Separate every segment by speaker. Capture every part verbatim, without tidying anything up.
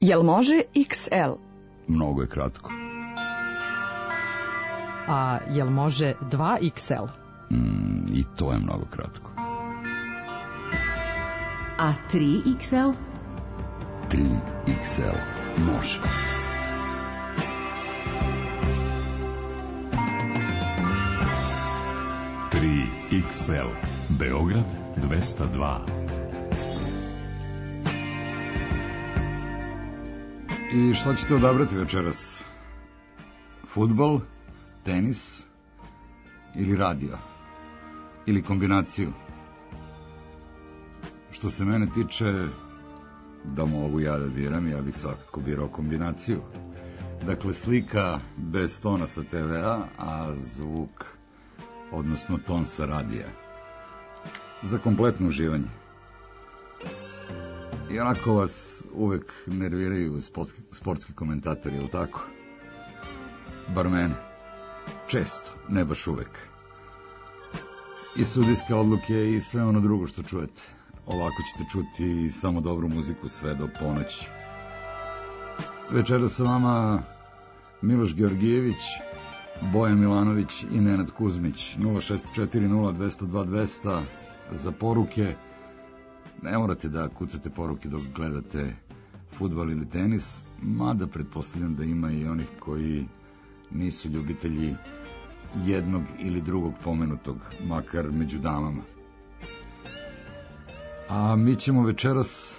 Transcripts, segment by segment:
Speaker 1: Jel može iks el?
Speaker 2: Mnogo je kratko.
Speaker 3: A jel može dva iks el?
Speaker 2: Mm, I to je mnogo kratko.
Speaker 4: A tri iks el?
Speaker 2: tri iks el može.
Speaker 5: tri iks el, Beograd dvesta dva.
Speaker 2: I šta ćete odabrati večeras? Fudbal, tenis ili radio? Ili kombinaciju? Što se mene tiče, da mogu ja da biram, ja bih svakako birao kombinaciju. Dakle, slika bez tona sa te ve a, a zvuk, odnosno ton sa radija. Za kompletno uživanje. I onako vas uvek nerviraju sportski, sportski komentatori, ili tako? Bar mene. Često, ne baš uvek. I sudijske odluke i sve ono drugo što čujete. Ovako ćete čuti samo dobru muziku sve do ponoći. Večera sa vama Miloš Georgijević, Bojan Milanović i Nenad Kuzmić. Nula šest četiri nula dvesta dva dvesta za poruke. Ne morate da kucate poruke dok gledate fudbal ili tenis, mada pretpostavljam da ima i onih koji nisu ljubitelji jednog ili drugog pomenutog, makar među damama. A mi ćemo večeras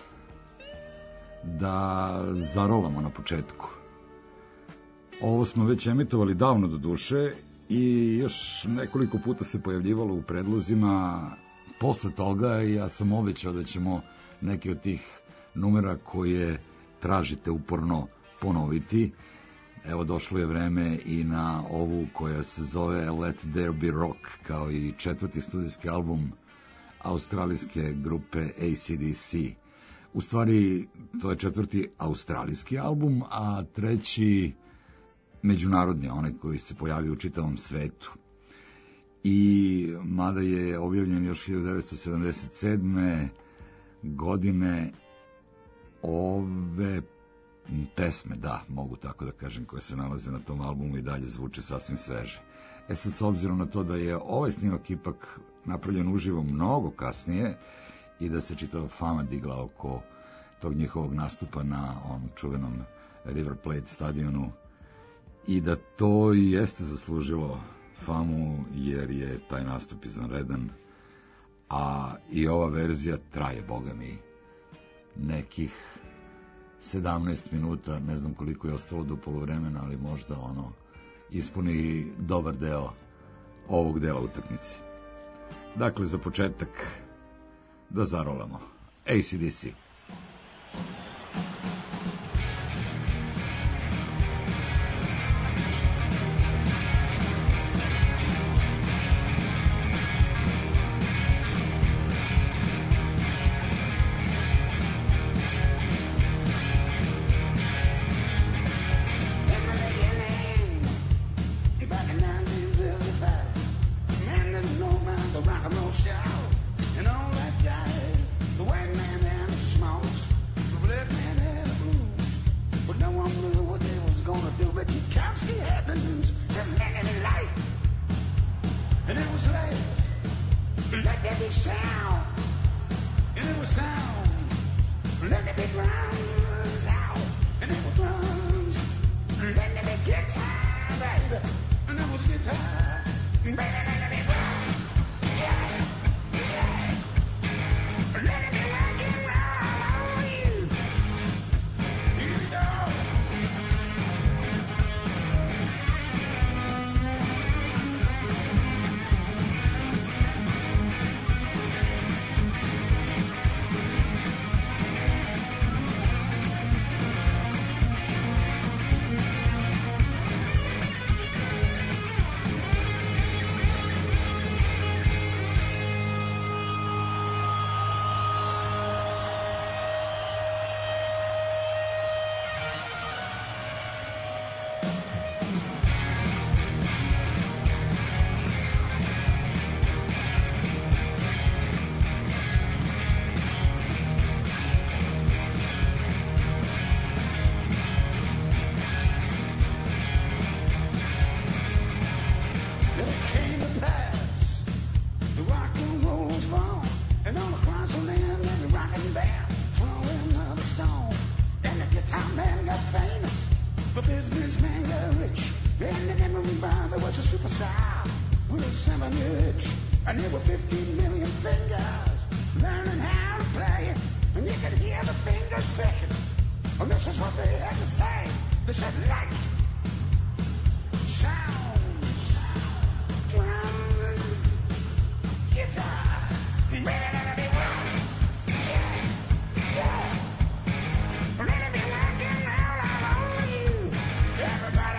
Speaker 2: da zarolamo na početku. Ovo smo već emitovali davno do duše i još nekoliko puta se pojavljivalo u predlozima. Posle toga ja sam obećao da ćemo neki od tih numera koje tražite uporno ponoviti. Evo, došlo je vreme i na ovu koja se zove Let There Be Rock, kao i četvrti studijski album australijske grupe A C D C. U stvari, to je četvrti australijski album, a treći međunarodni, onaj koji se pojavio u čitavom svetu. I mada je objavljen još hiljadu devetsto sedamdeset sedme godine, ove pesme, da, mogu tako da kažem, koje se nalaze na tom albumu i dalje zvuče sasvim sveže. E sad, s obzirom na to da je ovaj snimak ipak napravljen uživo mnogo kasnije i da se čitava fama digla oko tog njihovog nastupa na onom čuvenom River Plate stadionu i da to i jeste zaslužilo famu jer je taj nastup izvanredan, a i ova verzija traje, boga mi, nekih sedamnaest minuta, ne znam koliko je ostalo do poluvremena, ali možda ono ispuni dobar deo ovog dela utakmice. Dakle, za početak da zarolamo A C D C.
Speaker 1: And then when there was a superstar with a seven inch, and there were fifteen million fingers learning how to play it, and you could hear the fingers picking. And this is what they had to say. They said light, sound, drum, guitar, let me rock, yeah, yeah, let me rockin' all over you, everybody.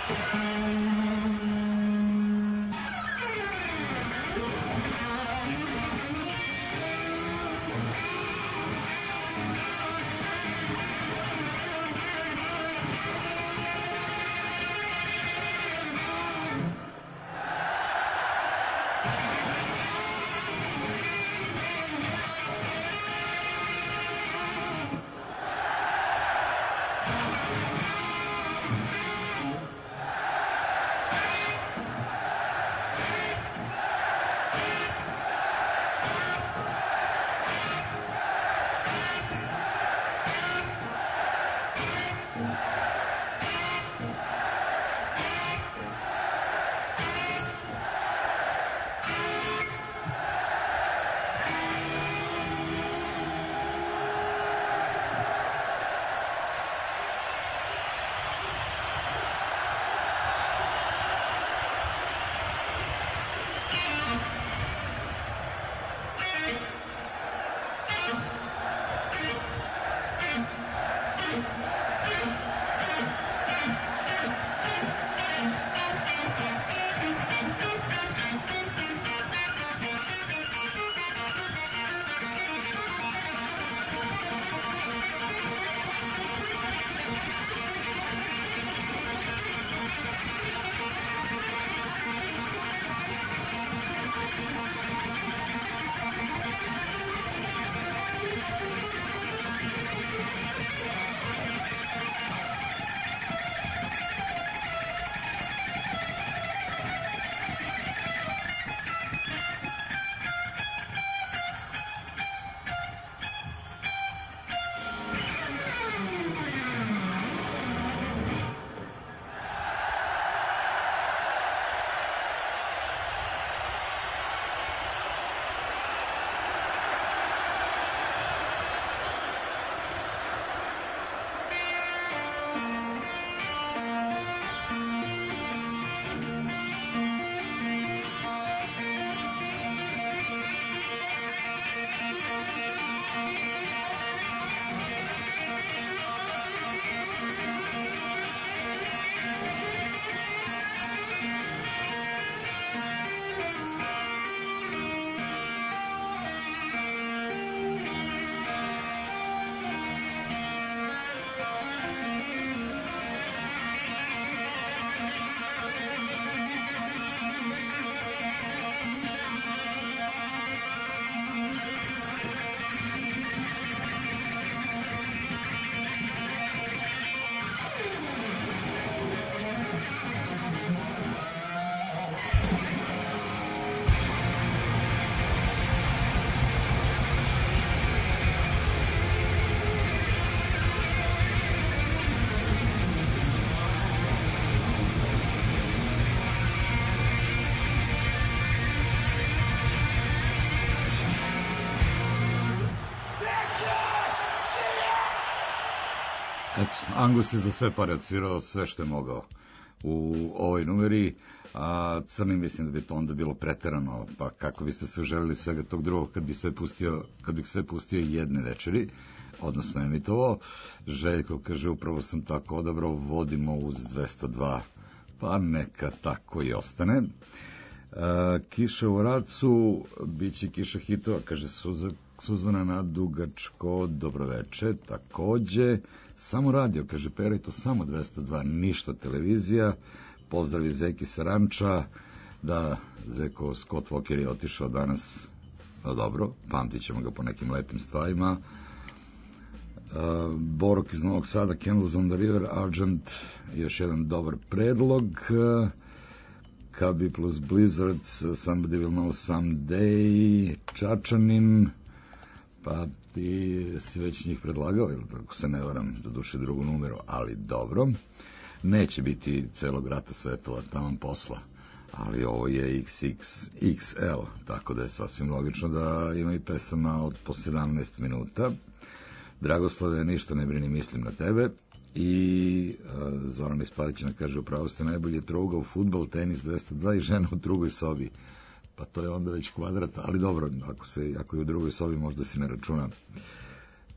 Speaker 2: Eto, Angus je za sve pare odsvirao sve što je mogao u ovoj numeri, a Crni mislim da bi to onda bilo preterano, pa kako biste se želeli svega tog drugog kad bi sve pustio, kad bih sve pustio jedne večeri, odnosno emitovo. Željko kaže, upravo sam tako odabrao, vodimo uz dvesta dva, pa neka tako i ostane. E, kiša u Racu, bit će kiša hitova, kaže Suza, Suzana na Dugačko, dobroveče, takođe. Samo radio, kaže Pera, i to samo dvesta dva, ništa televizija. Pozdravi Zeki sa Ranča. Da, Zeko, Scott Walker je otišao danas, no dobro, pamtit ćemo ga po nekim lepim stvarima. Uh, Borok iz Novog Sada, Candles on the River, Argent, još jedan dobar predlog. Uh, Kabi plus Blizzards, Somebody Will Know Someday, Čačanin, pa ti si već njih predlagao, ili ako se ne varam, do duše drugu numeru, ali dobro. Neće biti celog rata svetova, taman posla, ali ovo je iks iks iks el, tako da je sasvim logično da ima i pesama od po sedamnaest minuta. Dragoslave, ništa ne brini, mislim na tebe. I uh, Zoran Ispalićina kaže, upravo ste najbolje trouga u fudbal, tenis dvesta dva i žena u drugoj sobi. Pa to je onda već kvadrat, ali dobro, ako, se, ako je u drugoj sobi možda se ne računa.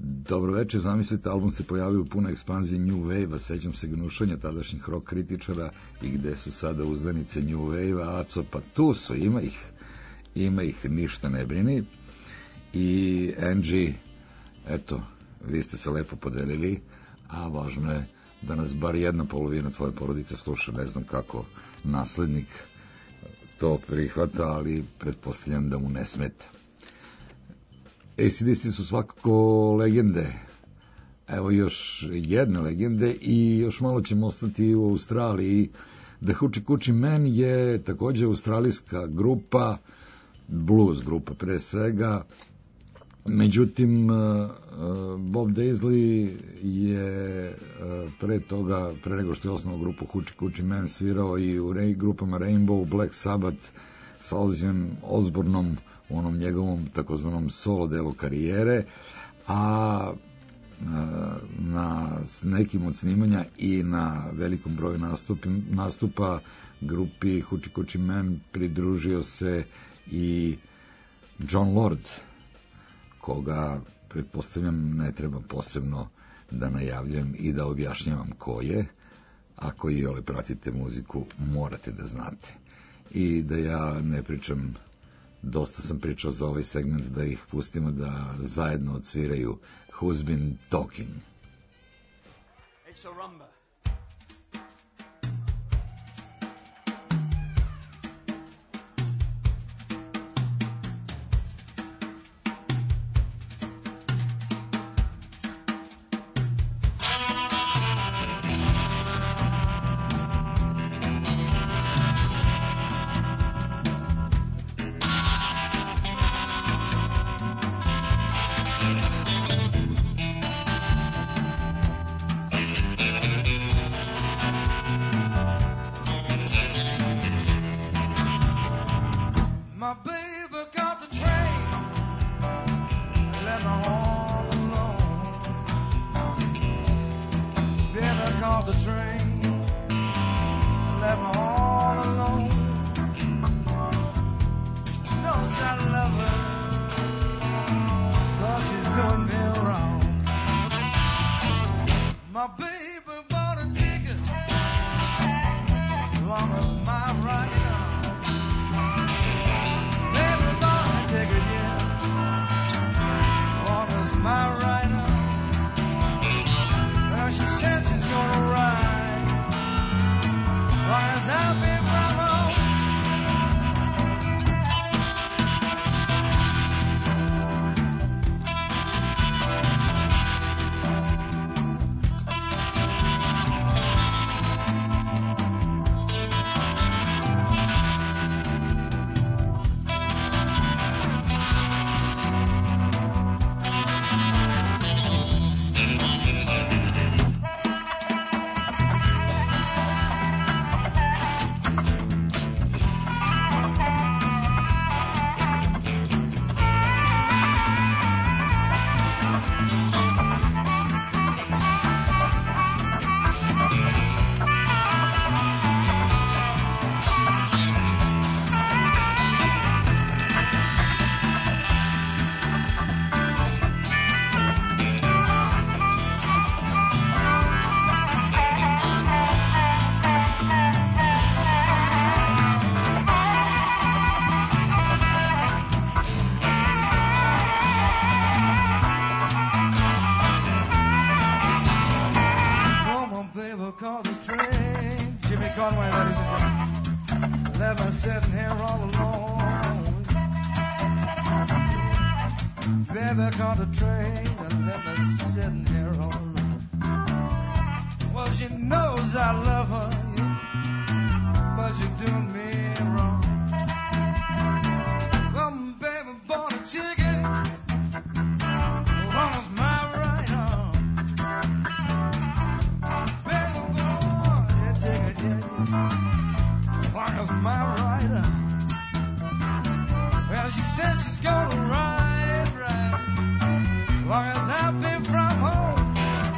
Speaker 2: Dobro večer, zamislite, album se pojavio u punoj ekspanziji New Wave-a, sećam se gnušanja tadašnjih rock kritičara i gde su sada uzdanice New Wave-a, Aco, pa tu su, ima ih, ima ih, ništa ne brini. I Angie, eto, vi ste se lepo podelili, a važno je da nas bar jedna polovina tvoje porodice sluša, ne znam kako naslednik to prihvata, ali pretpostavljam da mu ne smeta. A C D C su svakako legende, evo još jedne legende i još malo ćemo ostati u Australiji. The Hoochie Coochie Men je također australijska grupa, blues grupa pre svega, međutim Bob Daisley je pre toga, pre nego što je osnovao grupu Hoochie Coochie Men, svirao i u grupama Rainbow, Black Sabbath sa Ozzyjem Osbourneom u onom njegovom takozvanom solo delu karijere, a na nekim od snimanja i na velikom broju nastupa, nastupa grupi Hoochie Coochie Men pridružio se i John Lord, koga pretpostavljam ne treba posebno da najavljam i da objašnjavam ko je. Ako i ole pratite muziku, morate da znate. I da ja ne pričam, dosta sam pričao za ovaj segment, da ih pustimo da zajedno odsviraju Who's Been Talking.
Speaker 6: It's a rumba. She says she's gonna ride, ride, long as I've been from home.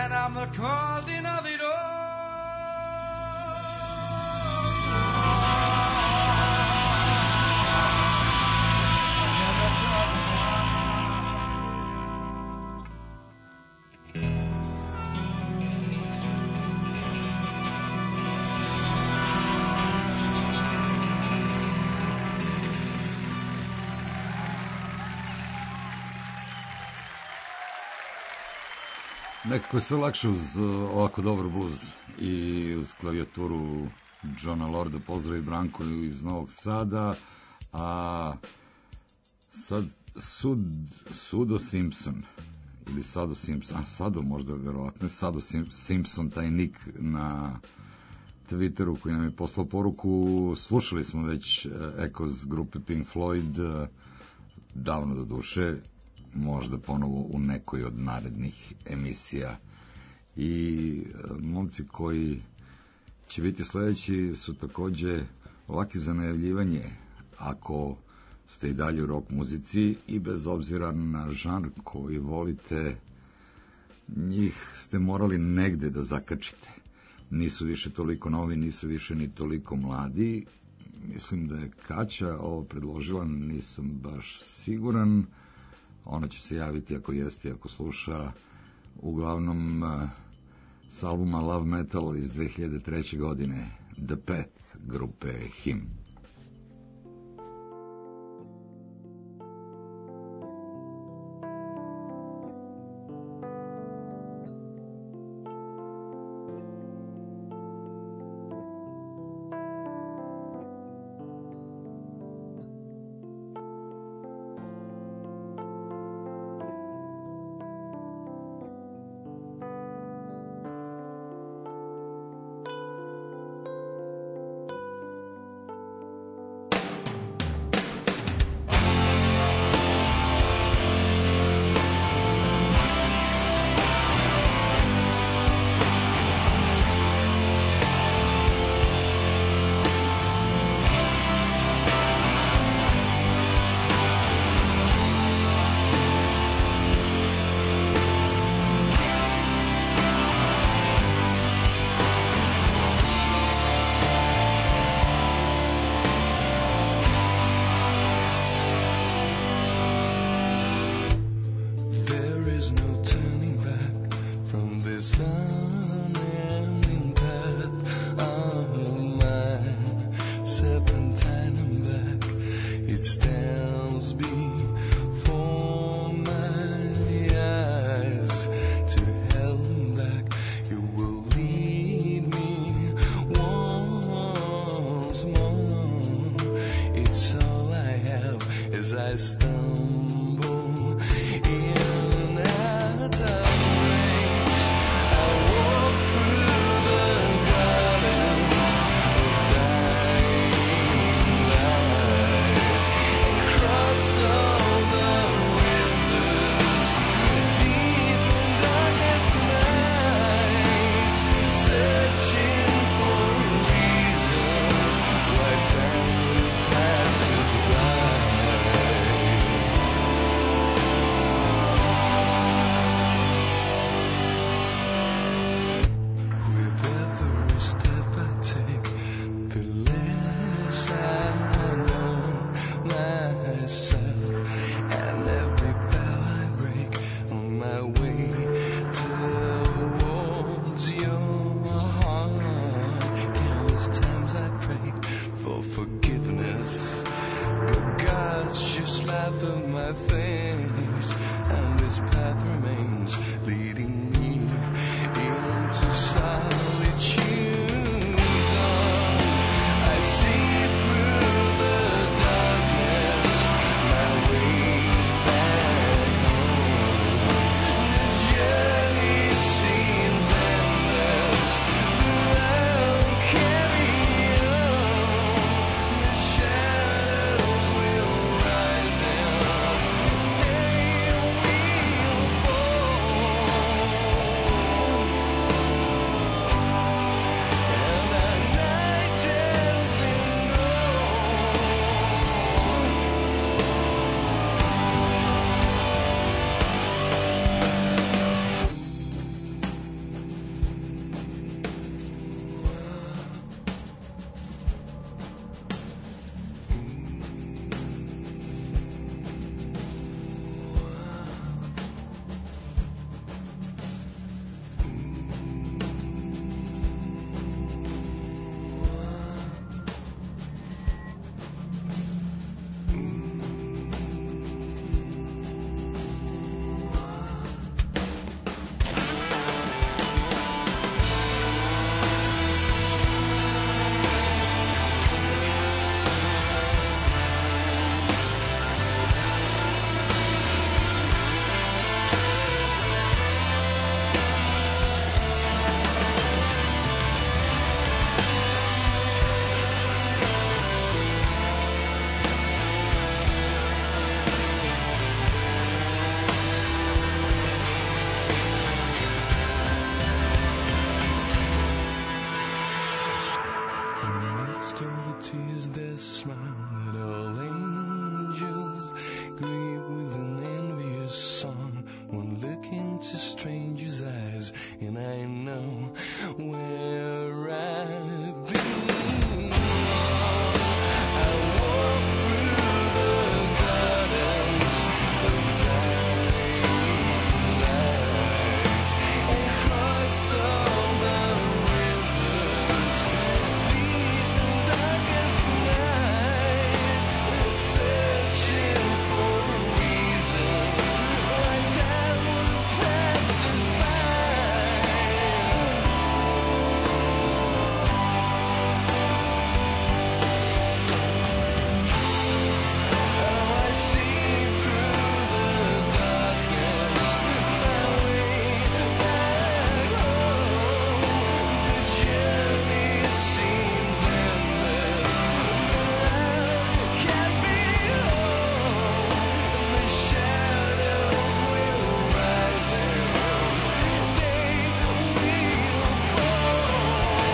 Speaker 6: and I'm the causing of it all.
Speaker 2: Nekako je sve lakše uz ovako dobar bluz i uz klavijaturu Johna Lorda. Pozdrav i Branko iz Novog Sada. A sad Sud, Sudo Simpson ili Sado Simpson, a Sado možda verovatno, Sado Simpson, taj nik na Twitteru koji nam je poslao poruku. Slušali smo već Echoes grupe Pink Floyd, davno do duše, možda ponovo u nekoj od narednih emisija. I momci koji će biti sledeći su takođe ovaki za najavljivanje. Ako ste i dalje u rock muzici i bez obzira na žanr koji volite, njih ste morali negde da zakačite. Nisu više toliko novi, nisu više ni toliko mladi. Mislim da je Kaća ovo predložila, nisam baš siguran. Ona će se javiti ako jeste, ako sluša. Uglavnom, s albuma Love Metal iz dve hiljade treće. godine, The Path grupe Him.
Speaker 6: I know where I belong. I walk through the gardens of dying light and cross all the rivers deep and darkest nights, searching for a reason why time would pass us by. Oh, I see through the darkness my way back home. The journey seems endless, but I can't be home. The shadows will rise and they will fall.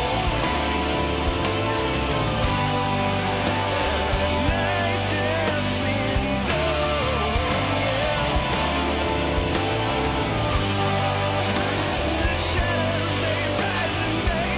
Speaker 6: Night comes in the shadows they rise and they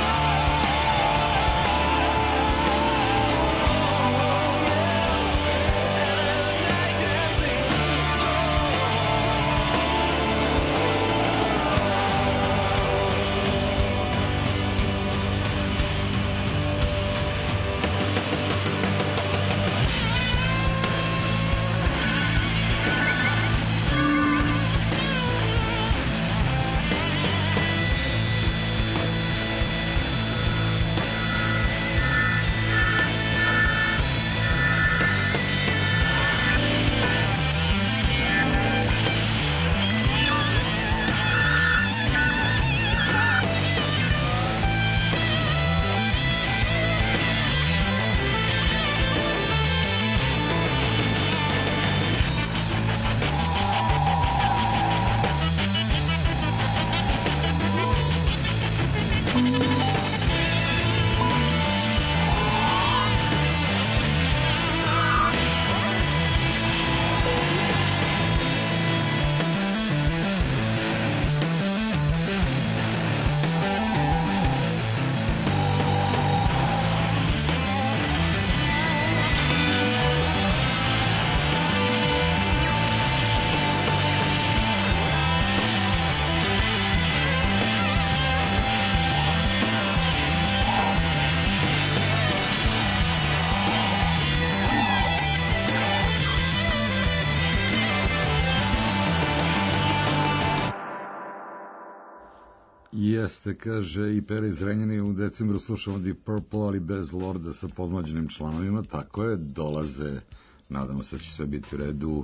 Speaker 2: Jeste, kaže i Pere iz Renjanina, u decembru slušamo Deep Purple, ali bez Lorda sa podmlađenim članovima, tako je, dolaze, nadamo se da će sve biti u redu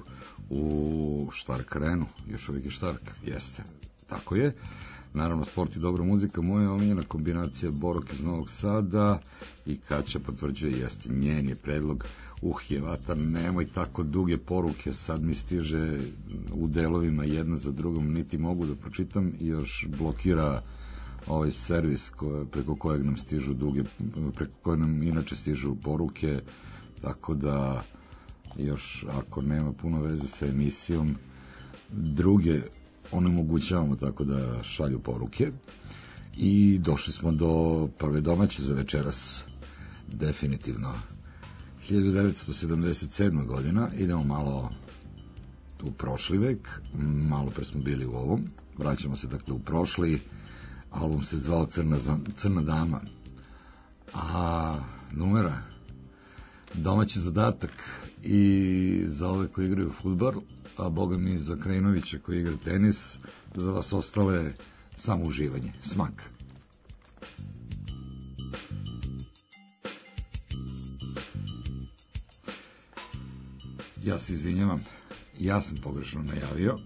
Speaker 2: u Štark Arenu, još uvijek je Štark, jeste, tako je. Naravno, sport i dobra muzika, moja omiljena kombinacija Borok iz Novog Sada i Kaća potvrđuje, jeste, njen je predlog. Uh, Jevata, nemoj tako duge poruke, sad mi stiže u delovima jedna za drugom, niti mogu da pročitam i još blokira ovaj servis koje, preko kojeg nam stižu duge, preko kojeg nam inače stižu poruke, tako da još ako nema puno veze sa emisijom, druge onemogućavamo tako da šalju poruke. I došli smo do prve domaće za večeras, definitivno hiljadu devetsto sedamdeset sedma godina, idemo malo u prošli vek, malo pre smo bili u ovom, vraćamo se dakle u prošli, album se zvao Crna, Crna dama, a numera, domaći zadatak i za ove koji igraju fudbal, a boga mi za Krajinovića koji igra tenis, za vas ostale samo uživanje, smak. Ja se izvinjavam, ja sam pogrešno najavio,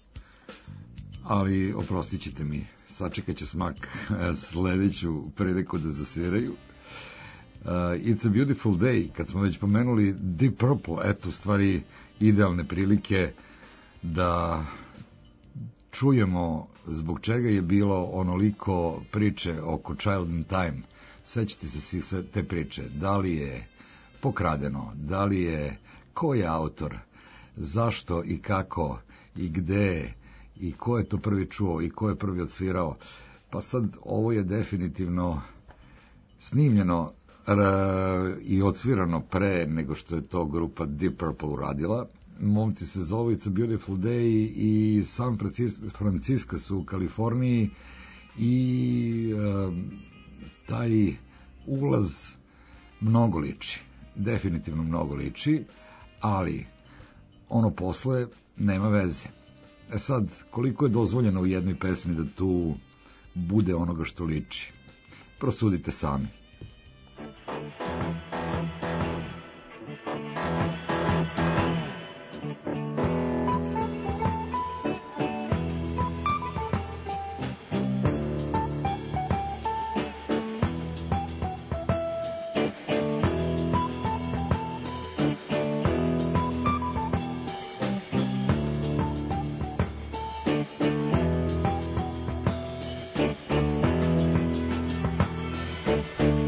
Speaker 2: ali oprostit ćete mi, sačekat će smak sledeću priliku da zasviraju. Uh, It's a Beautiful Day, kad smo već pomenuli Deep Purple, eto u stvari idealne prilike da čujemo zbog čega je bilo onoliko priče oko Child in Time. Sećate se svi sve te priče, da li je pokradeno, da li je, ko je autor, zašto i kako i gde i ko je to prvi čuo i ko je prvi odsvirao. Pa sad ovo je definitivno snimljeno r- i odsvirano pre nego što je to grupa Deep Purple uradila. Momci se zovu It's a Beautiful Day i San Francisco su u Kaliforniji i uh, taj ulaz mnogo liči, definitivno mnogo liči, ali ono posle nema veze. E sad, koliko je dozvoljeno u jednoj pesmi da tu bude onoga što liči? Prosudite sami.
Speaker 6: Thank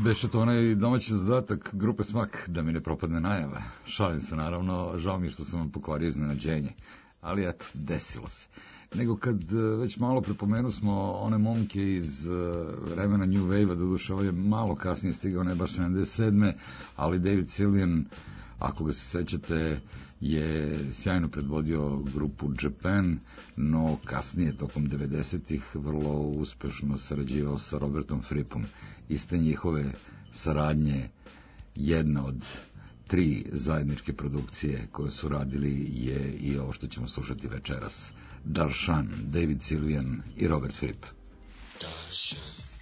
Speaker 2: Beše to onaj domaći zadatak grupe Smak, da mi ne propadne najava. Šalim se naravno, žao mi je što sam vam pokvario iznenađenje. Ali eto, desilo se. Nego kad već malo prepomenu smo one momke iz vremena New Wave-a, doduše ovo je malo kasnije stigao, ne baš sedamdeset sedme, ali David Sylvian, ako ga se sećate, je sjajno predvodio grupu Japan, no kasnije, tokom devedesetih, vrlo uspešno sarađivao sa Robertom Frippom. Iste njihove saradnje, jedna od tri zajedničke produkcije koje su radili je i ovo što ćemo slušati večeras. Darshan, David Sylvian i Robert Fripp. Darshan.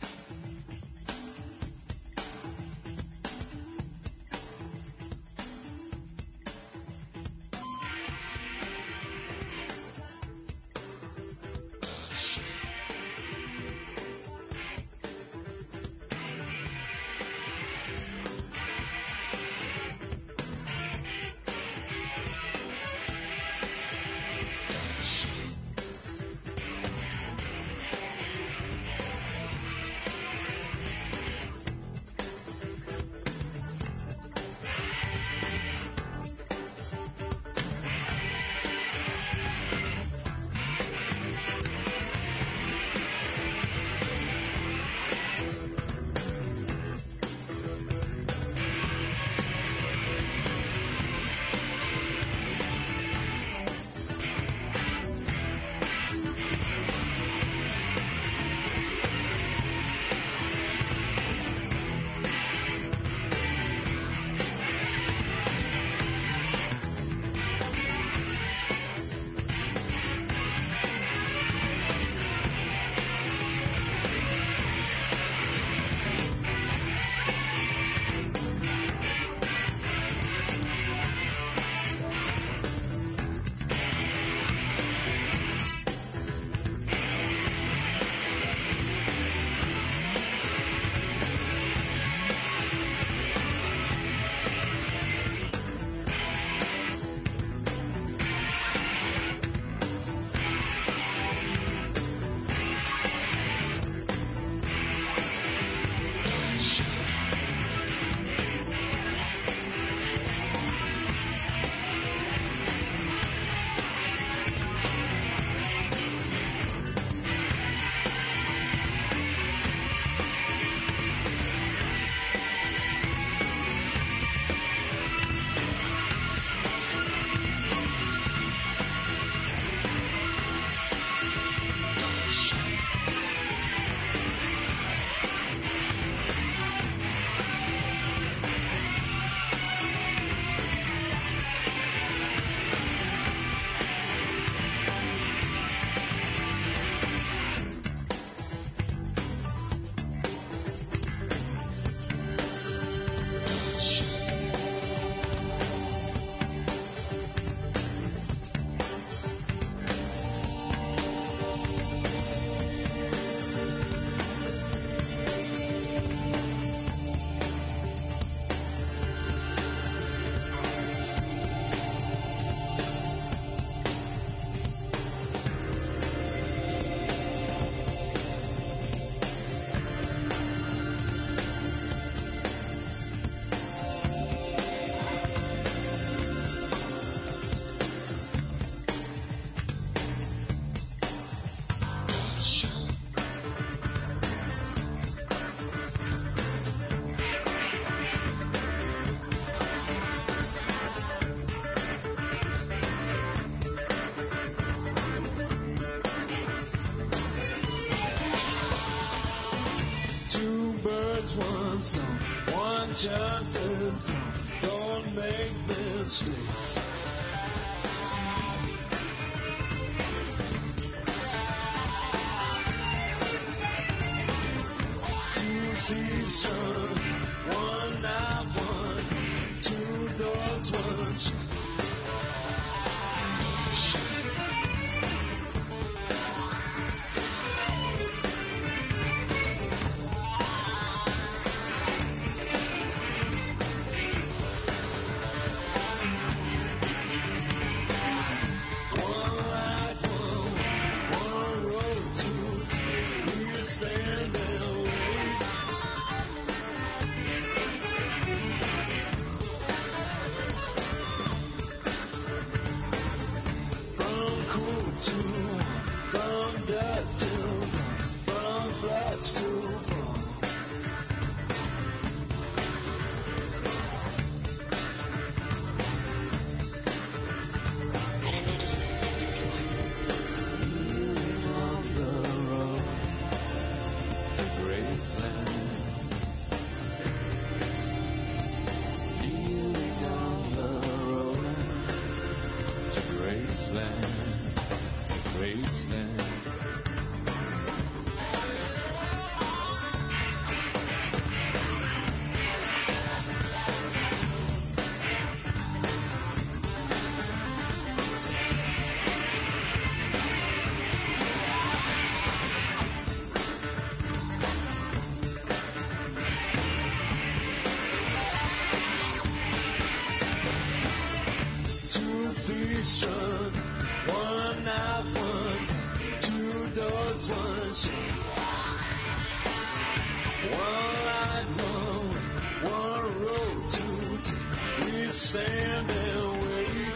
Speaker 6: One stone, one chance and some. Don't make mistakes. Two seas run, one night, one, two doors, one shot. Stand and wait. Graceland. Healing on the road to Graceland, to Graceland. Two thieves run, one out, one, two dogs, one shot. One light, one, one road to take. We stand and wait.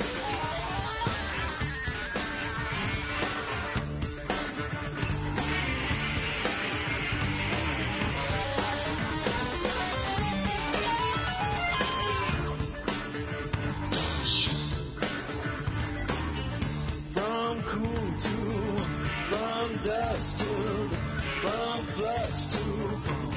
Speaker 6: From cool to, from dust to, from flux to foam.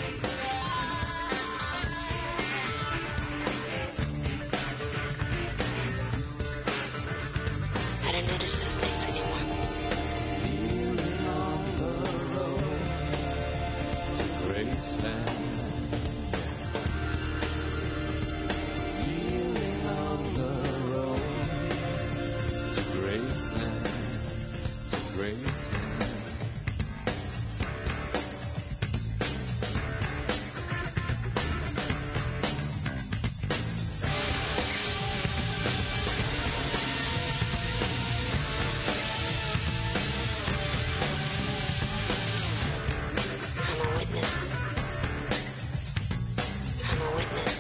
Speaker 7: I don't notice those things anymore.
Speaker 6: Healing on the road to Graceland. Healing on the road to Graceland, to Graceland.
Speaker 7: I'm a witness. I'm a witness.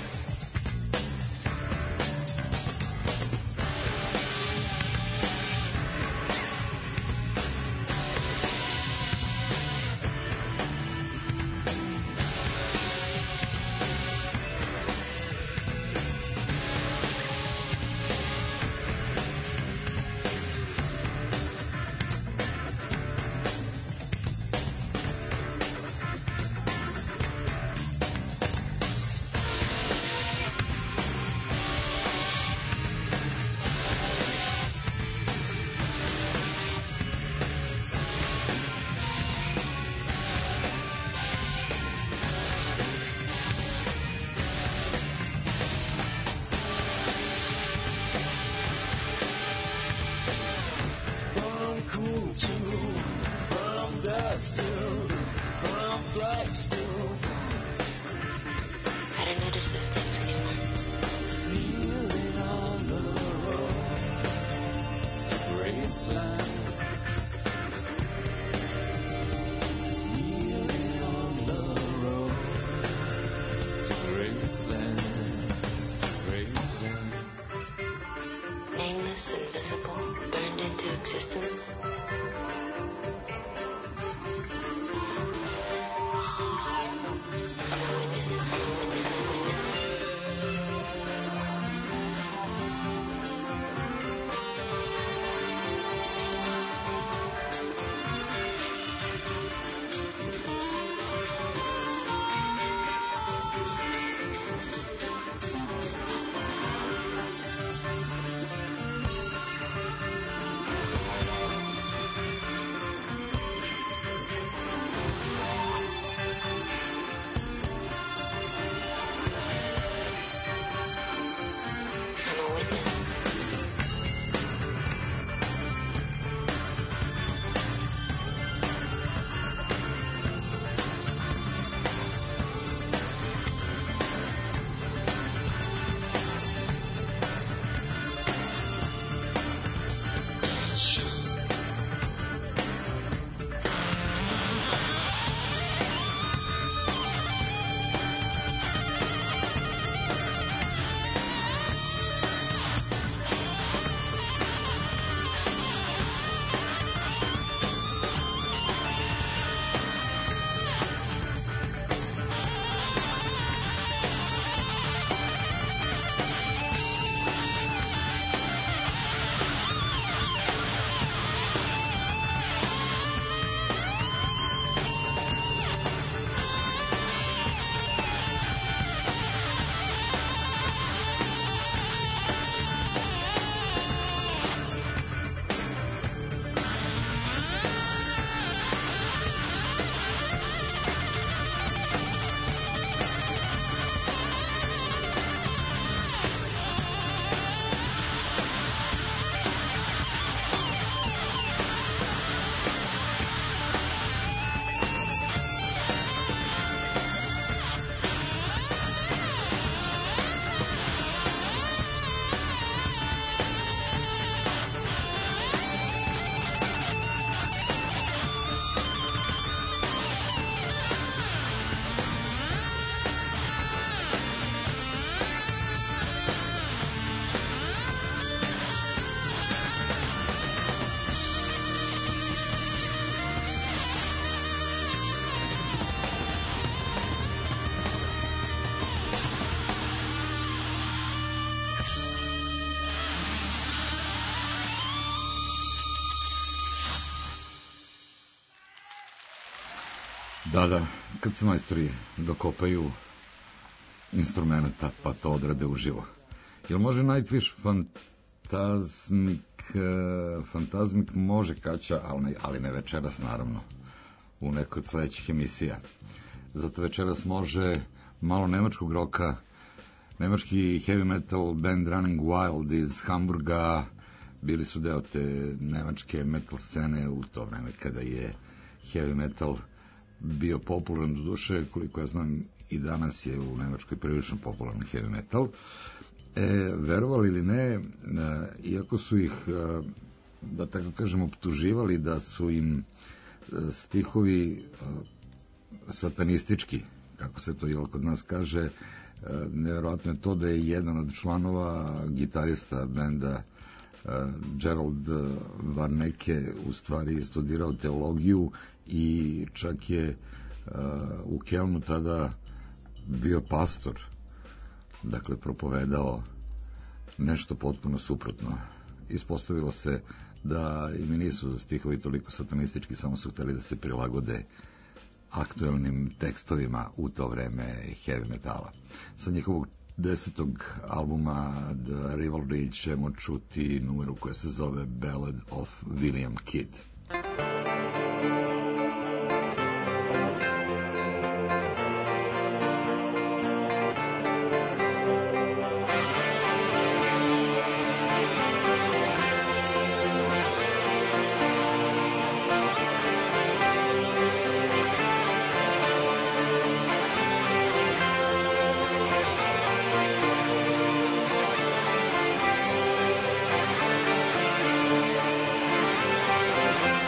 Speaker 7: From cool to, from dust to, from flux to foam. I don't notice those things anymore.
Speaker 6: Healing on the road to Graceland. Healing on the road to Graceland, to Graceland.
Speaker 7: Nameless, invisible, burned into existence. I'm a witness. I'm a witness. I'm a witness.
Speaker 2: Da, da, kad se majstori dokopaju instrumenta pa to odrade uživo. Jel može Nightwish Fantasmic, Fantasmic može Kaća, ali ne, ali ne večeras naravno, u nekoj od sledećih emisija. Zato večeras može malo nemačkog roka, nemački heavy metal band Running Wild iz Hamburga, bili su deo te nemačke metal scene u to vreme kada je heavy metal bio popularan, do duše, koliko ja znam i danas je u Nemačkoj prilično popularan heavy metal. E, verovali ili ne, e, iako su ih, e, da tako kažem, optuživali da su im e, stihovi e, satanistički, kako se to jel kod nas kaže, e, nevjerojatno je to da je jedan od članova gitarista benda Uh, Gerald Varneke u stvari studirao teologiju i čak je uh, u Kelnu tada bio pastor, dakle propovedao nešto potpuno suprotno. Ispostavilo se da im nisu stihovi toliko satanistički, samo su hteli da se prilagode aktuelnim tekstovima u to vreme heavy metala. Sa njihovog desetog albuma The Rivalry ćemo čuti numeru koja se zove Ballad of William Kidd.
Speaker 6: Thank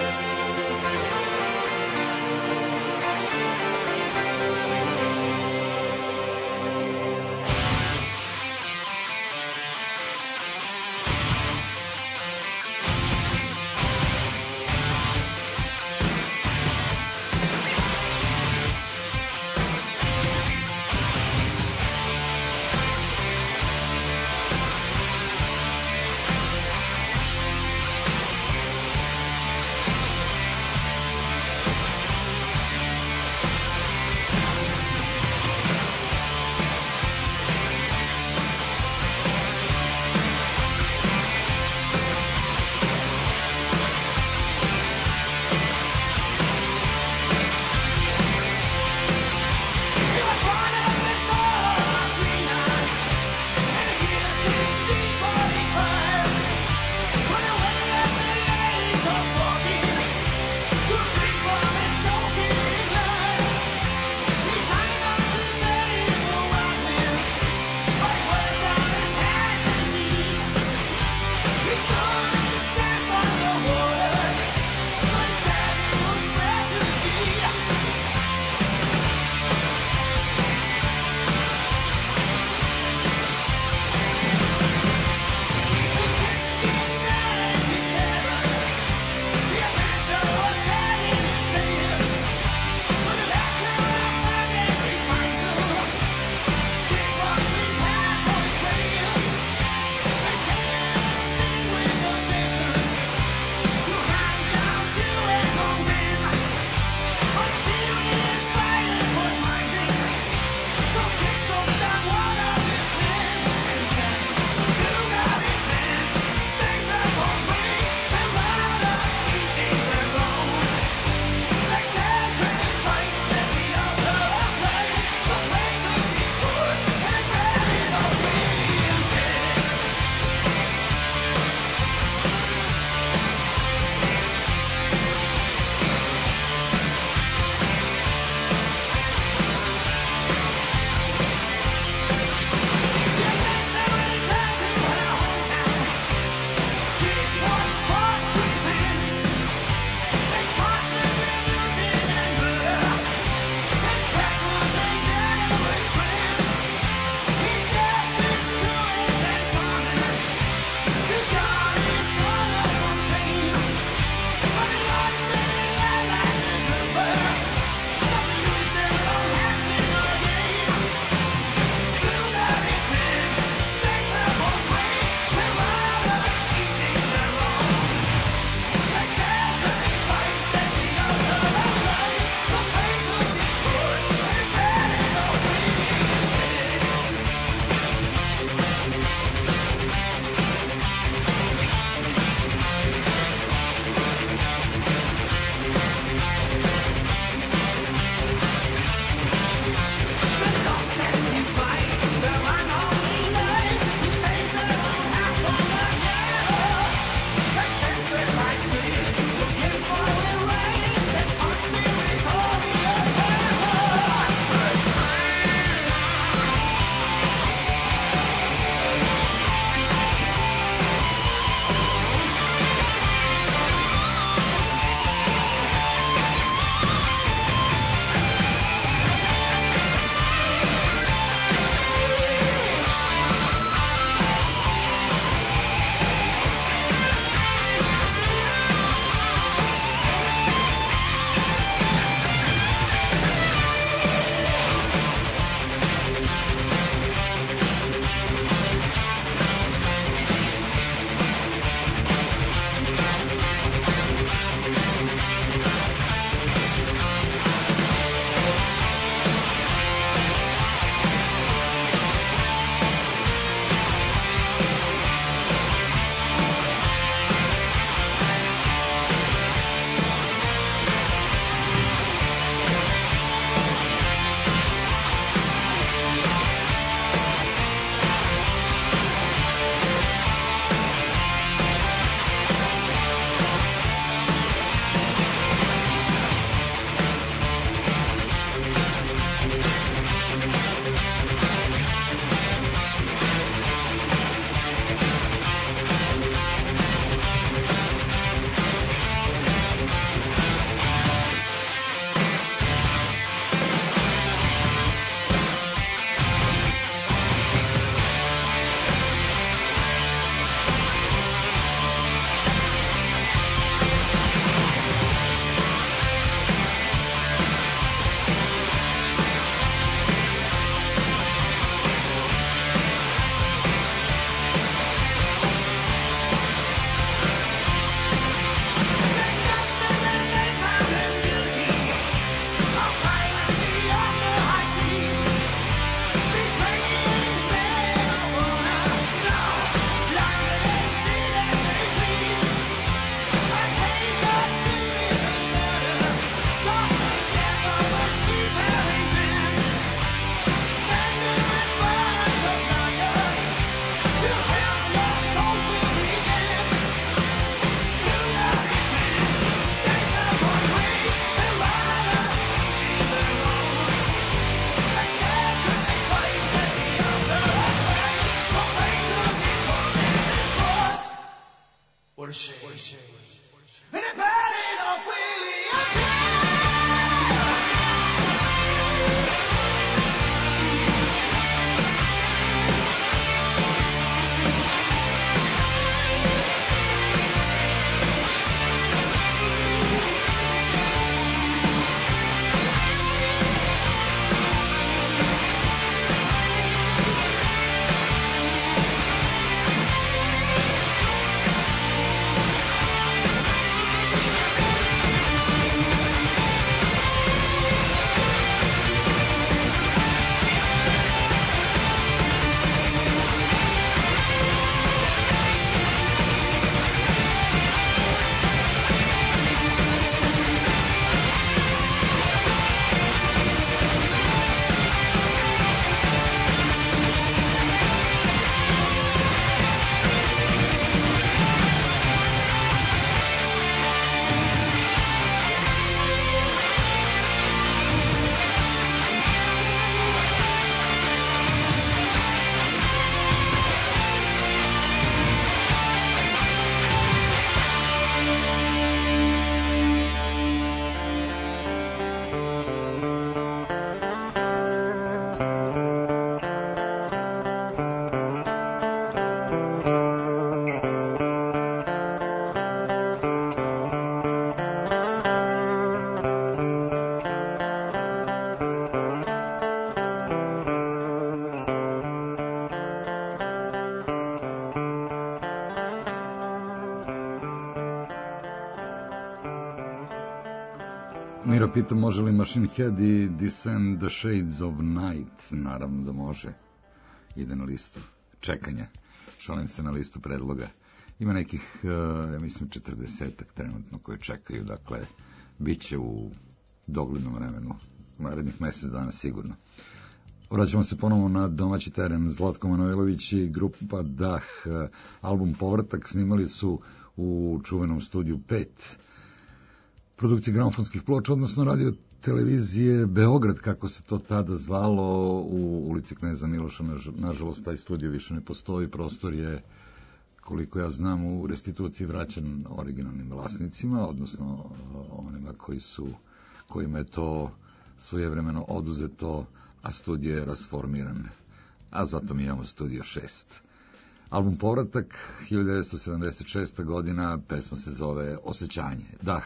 Speaker 2: Mira pita može li Machine Head i Descend the Shades of Night. Naravno da može. Ide na listu čekanja. Šalim se, na listu predloga. Ima nekih, ja mislim, četrdesetak trenutno koje čekaju. Dakle, bit će u doglednom vremenu. Narednih mesec dana sigurno. Vraćamo se ponovo na domaći teren. Zlatko Manojlović i grupa Dah. Album Povratak snimali su u čuvenom studiju pet. Produkcije gramofonskih ploča, odnosno radio televizije Beograd, kako se to tada zvalo, u ulici Kneza Miloša. Nažalost, taj studio više ne postoji. Prostor je, koliko ja znam, u restituciji vraćan originalnim vlasnicima, odnosno onima koji su, kojima je to svojevremeno oduzeto, a studio je rasformiran. A zato mi imamo studio šest. Album Povratak, hiljadu devetsto sedamdeset šesta godina, pesma se zove Osećanje. Dah.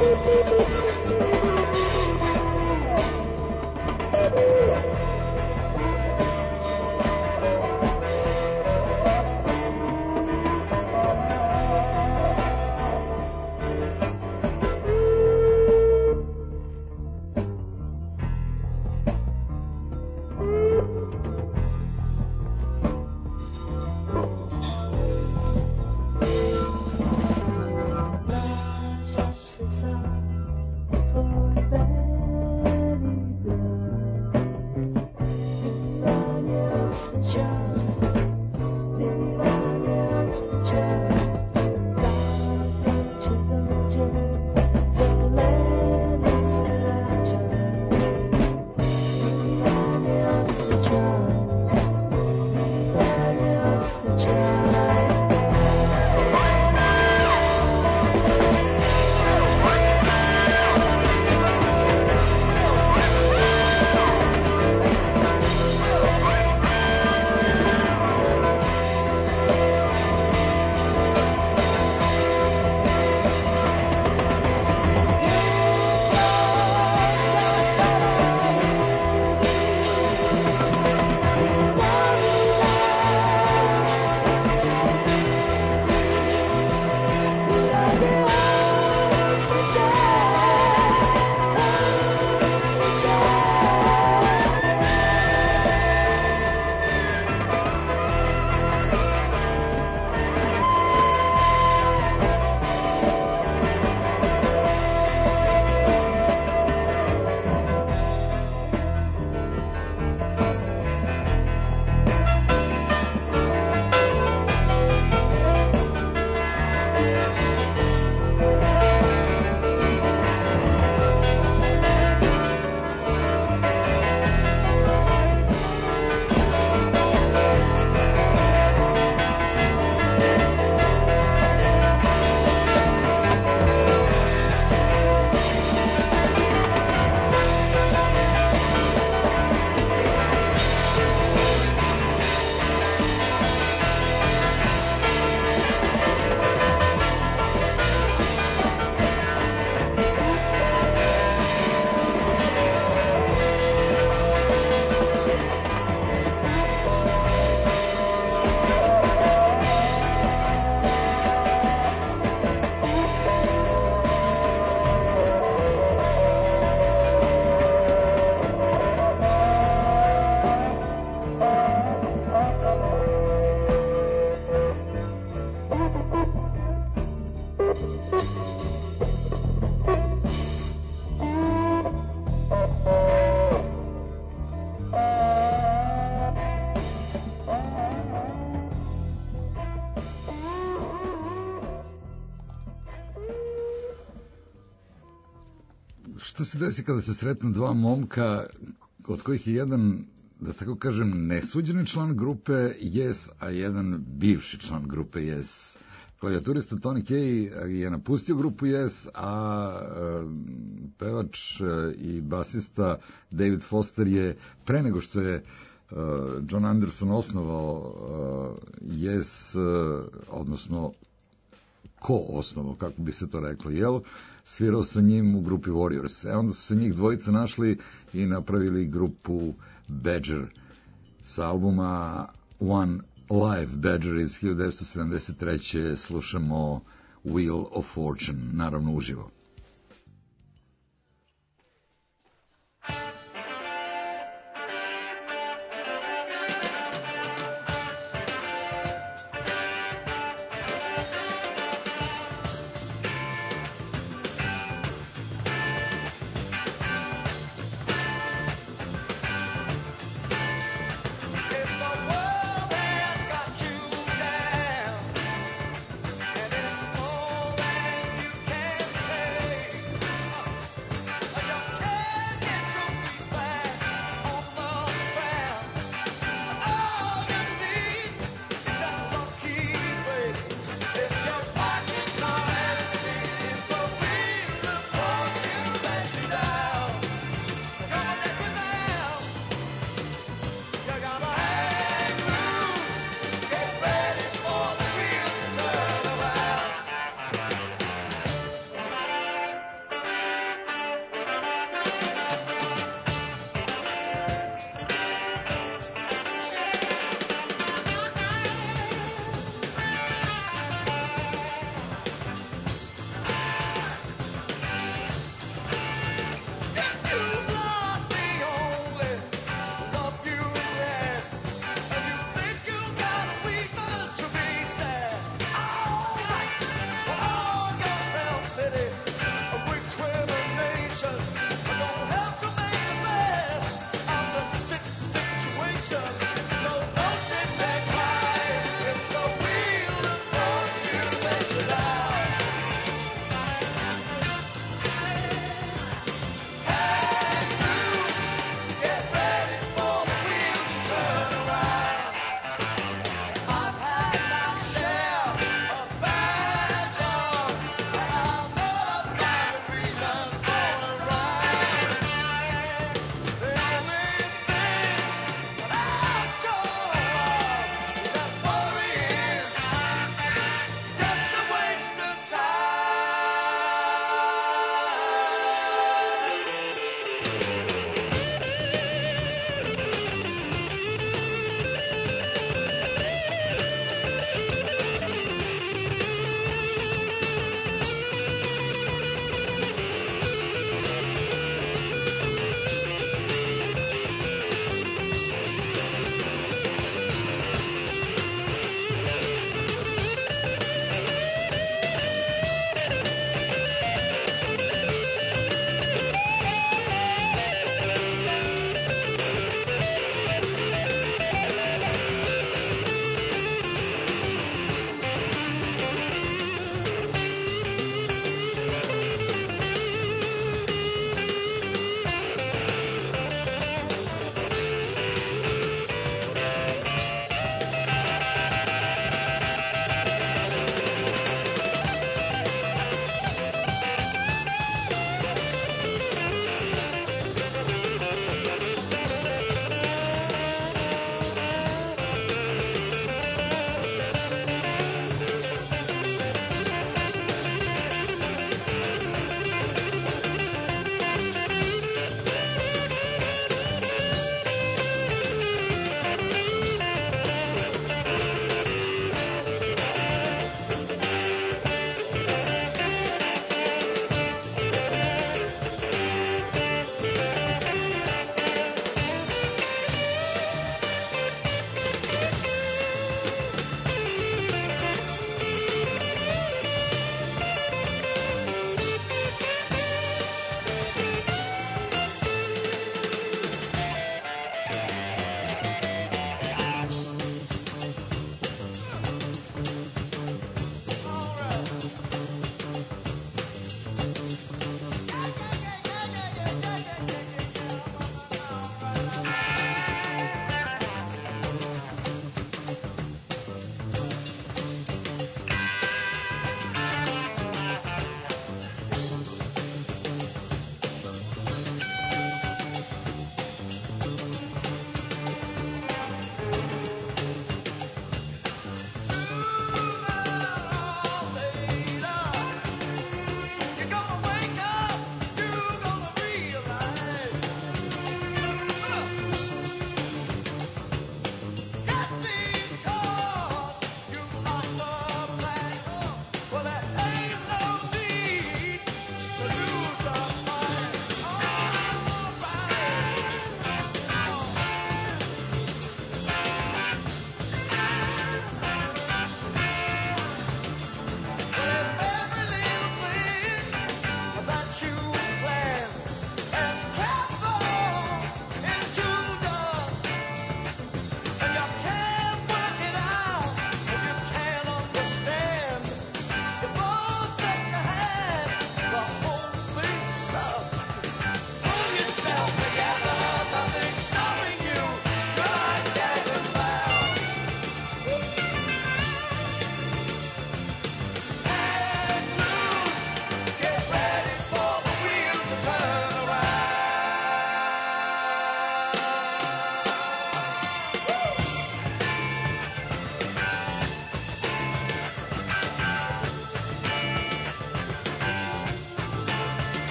Speaker 2: Šta se desi kada se sretnu dva momka, od kojih je jedan, da tako kažem, nesuđeni član grupe Yes, a jedan bivši član grupe Yes. Klavijaturista Tony Kaye je napustio grupu Yes, a pevač i basista David Foster je, pre nego što je John Anderson osnovao Yes, odnosno ko-osnovao, kako bi se to reklo, jel, svirao sa njim u grupi Warriors. E onda su se njih dvojica našli i napravili grupu Badger sa albuma One Live. Badger iz hiljadu devetsto sedamdeset treće slušamo Wheel of Fortune, naravno uživo.
Speaker 6: Tell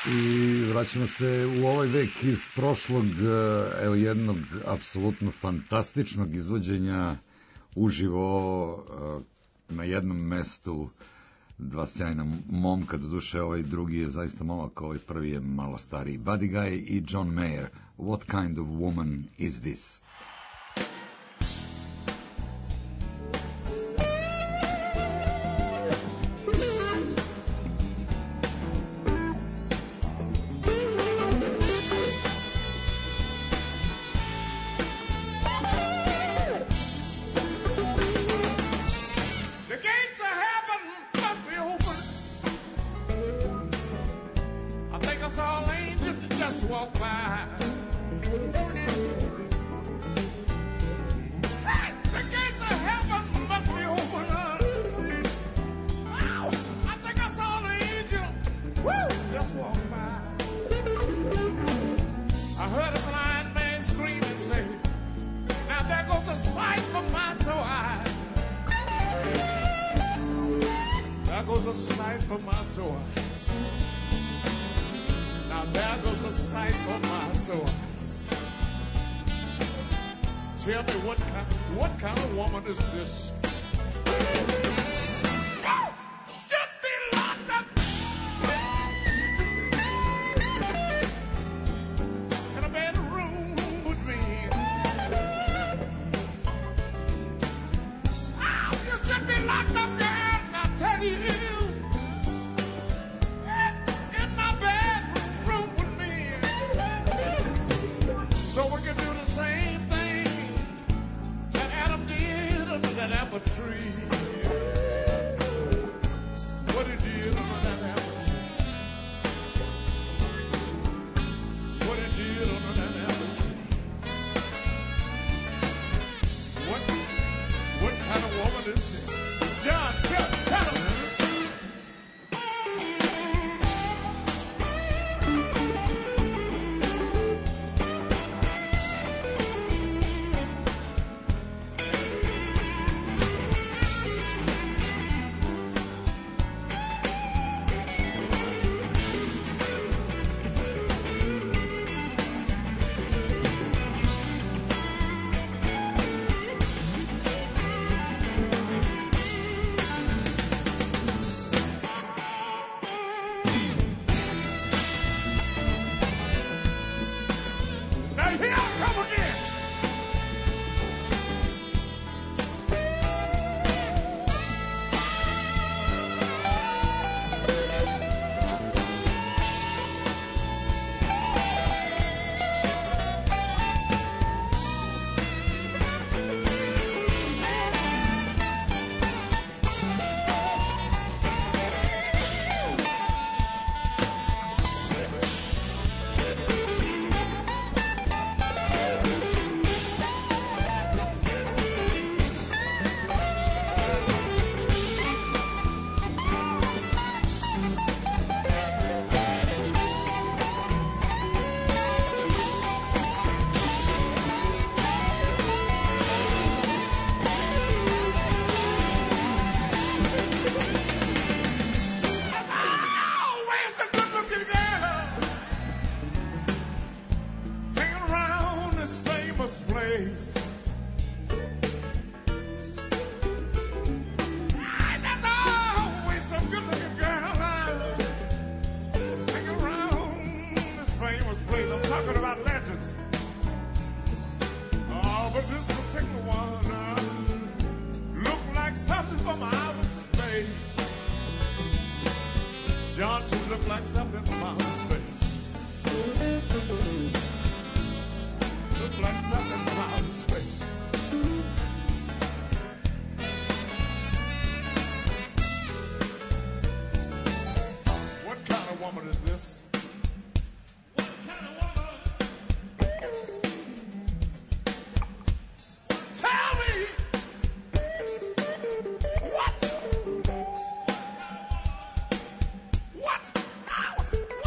Speaker 2: I vraćamo se u ovaj vek iz prošlog, evo jednog apsolutno fantastičnog izvođenja uživo na jednom mestu, dva sjajna momka, doduše ovaj drugi je zaista momak, ovaj prvi je malo stariji, Buddy Guy i John Mayer. What kind of woman is this?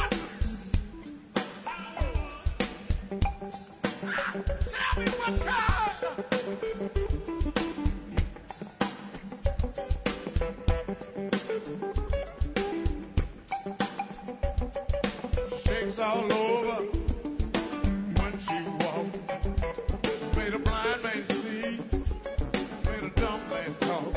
Speaker 1: Tell me what kind
Speaker 6: moves all over when she walks. Made a blind man see, made a dumb man talk.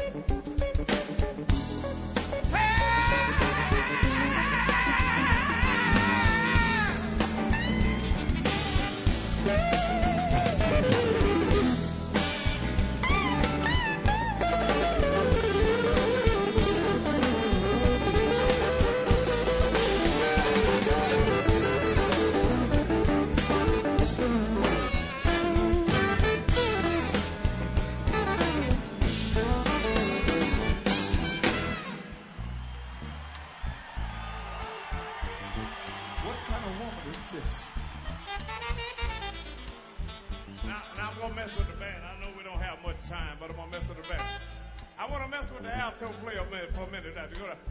Speaker 6: Alto play a minute for a minute now to go to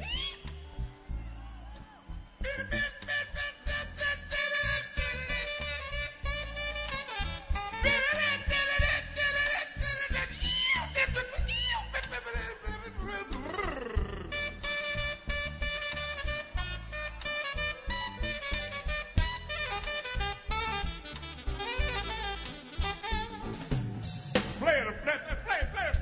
Speaker 6: play it, play it, play it, play it.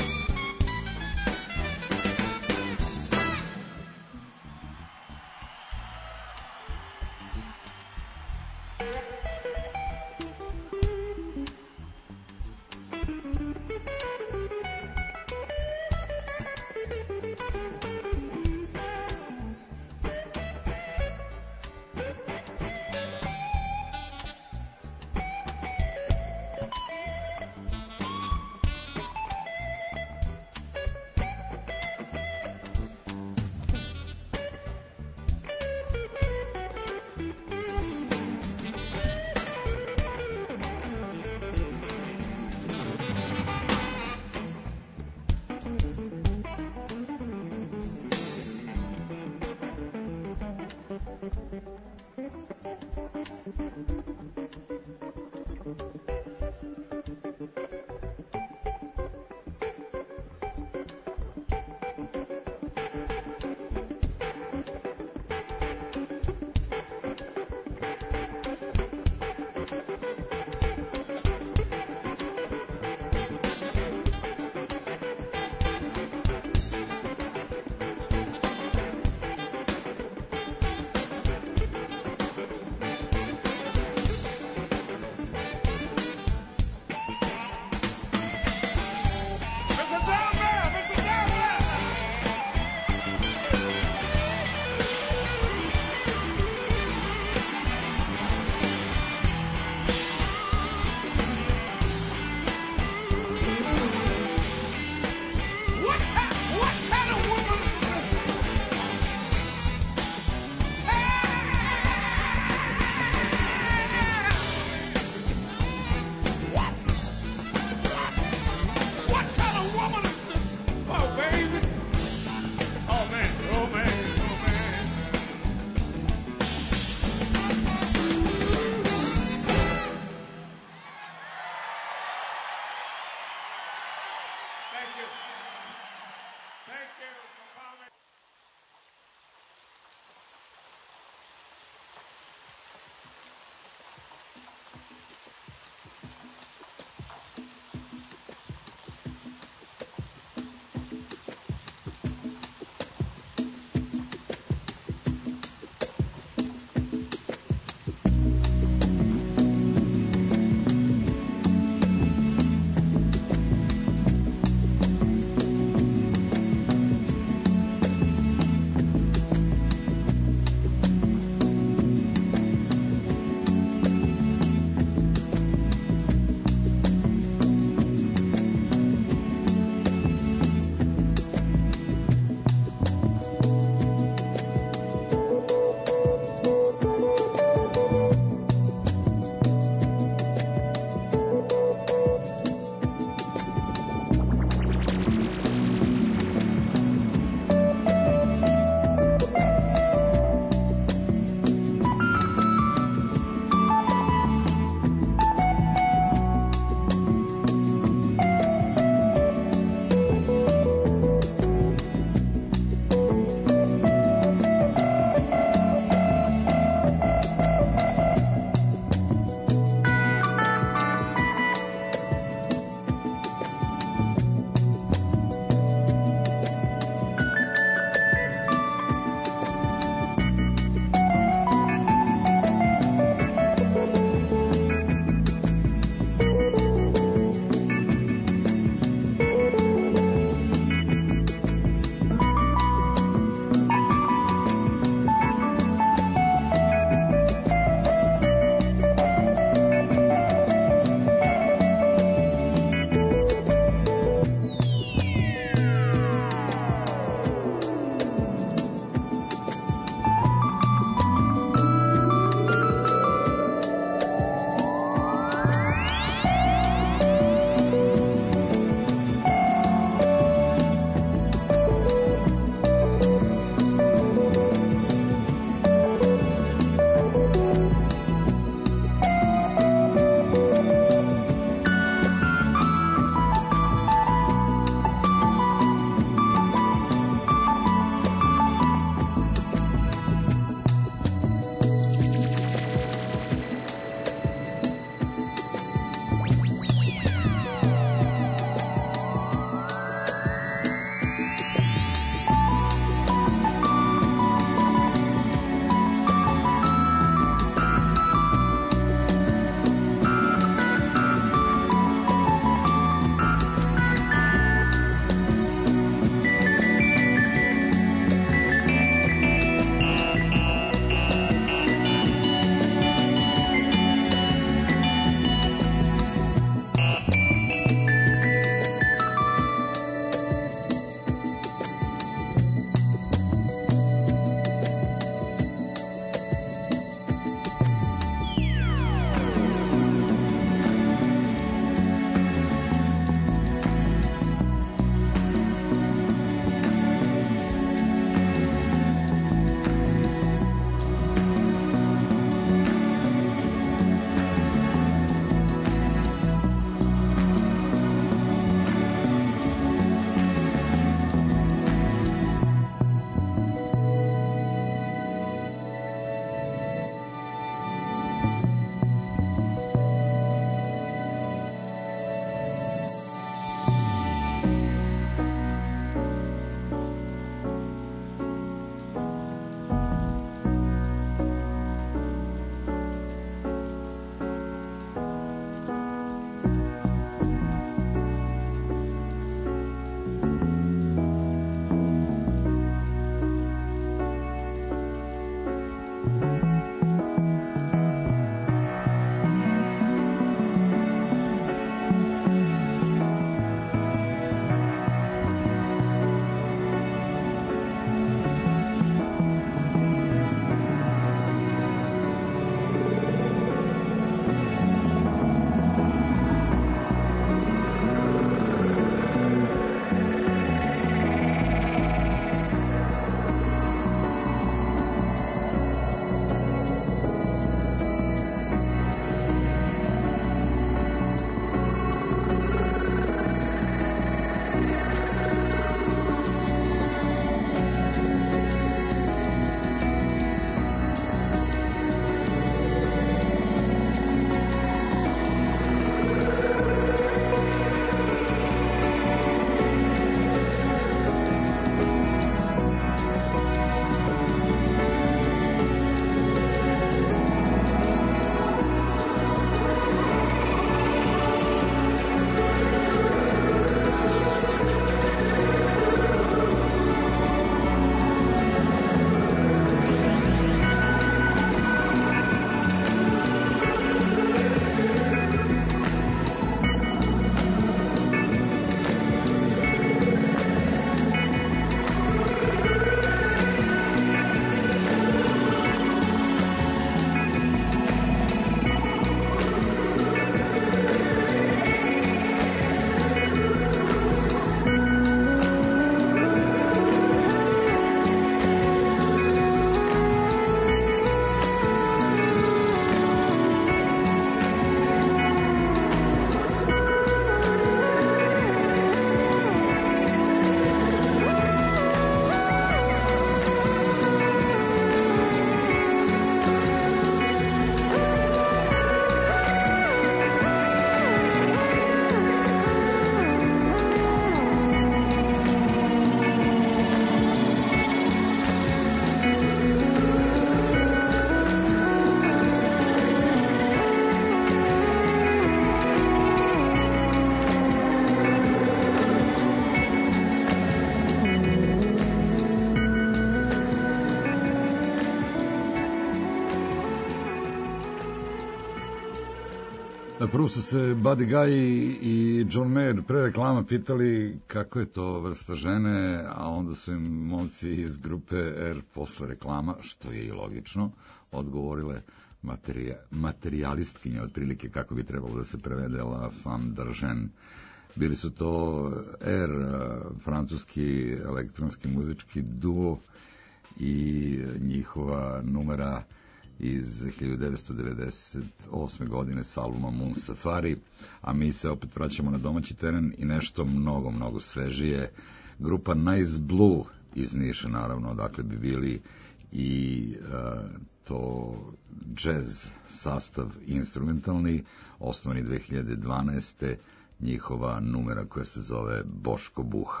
Speaker 2: Prvo su se Buddy Guy i John Mayer pre reklama pitali kako je to vrsta žene, a onda su im momci iz grupe R posle reklama, što je i logično, odgovorile materija, materijalistkinje, otprilike kako bi trebalo da se prevede la femme d'argent. Bili su to R, francuski elektronski muzički duo i njihova numera iz hiljadu devetsto devedeset osme godine s albuma Moon Safari, a mi se opet vraćamo na domaći teren i nešto mnogo, mnogo svežije. Grupa Nice Blue iz Niša, naravno, dakle bi bili i uh, to jazz sastav instrumentalni, osnovani dve hiljade dvanaeste, njihova numera koja se zove Boško Buha.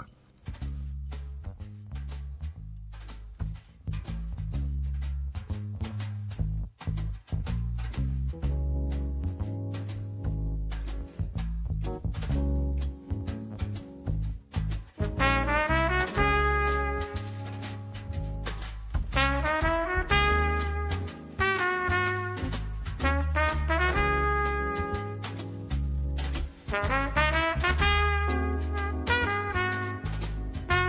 Speaker 8: Thank you.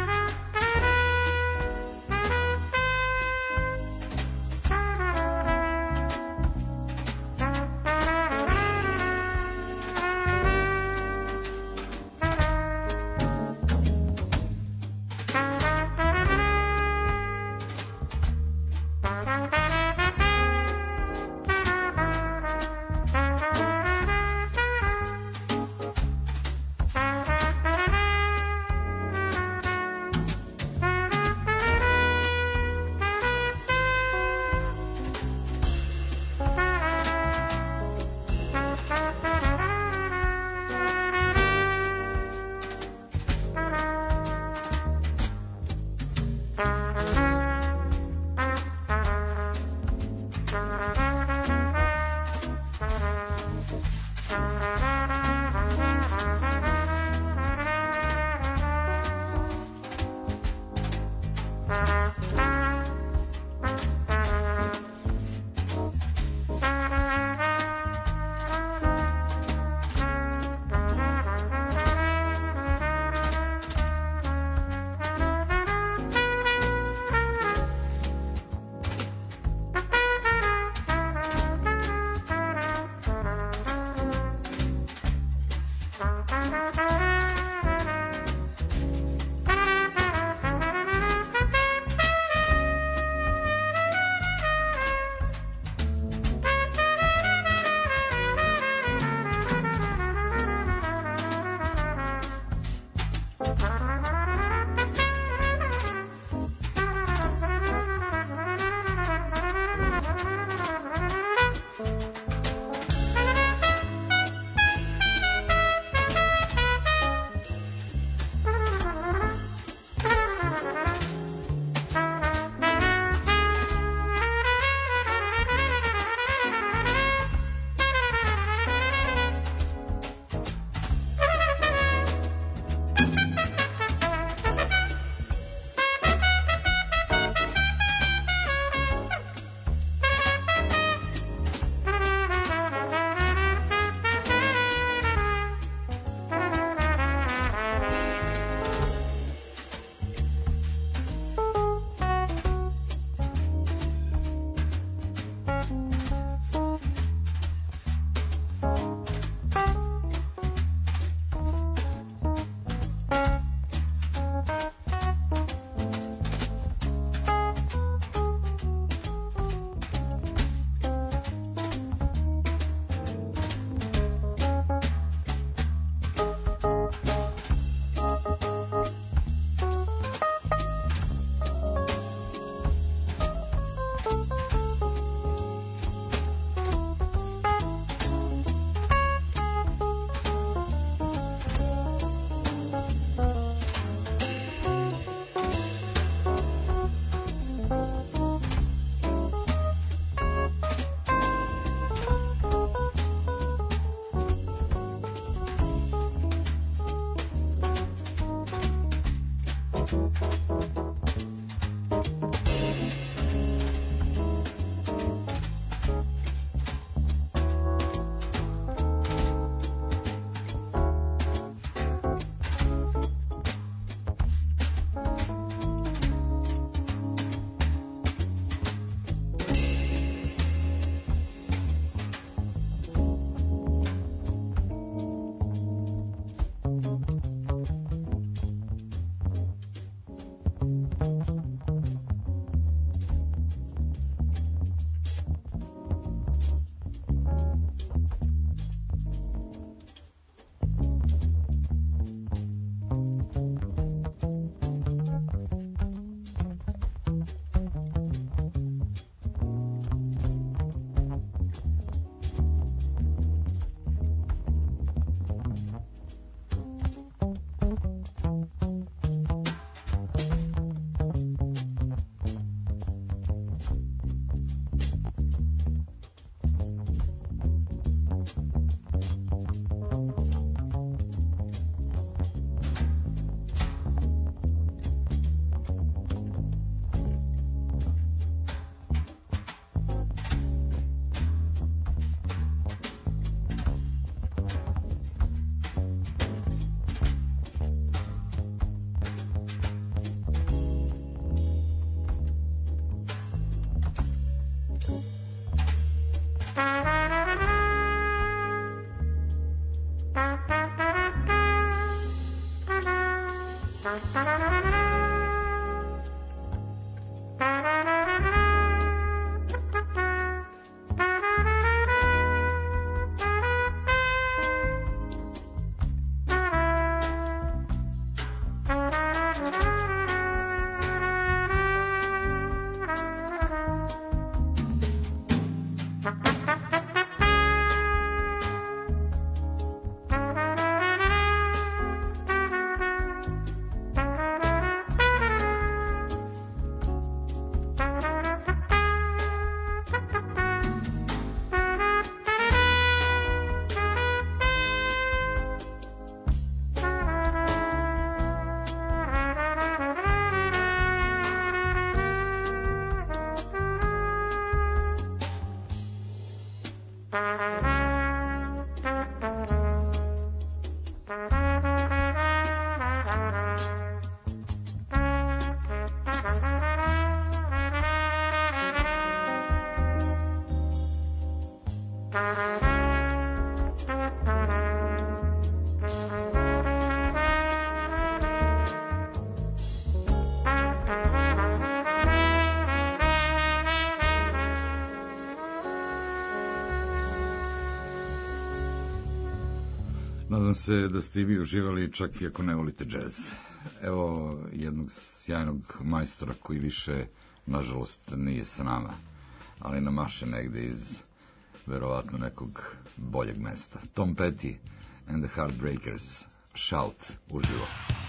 Speaker 2: Nadam se da ste i vi uživali čak i ako ne volite džez. Evo jednog sjajnog majstora koji više, nažalost, nije sa nama, ali namaše negde iz verovatno nekog boljeg mesta. Tom Petty and the Heartbreakers, Shout, uživo.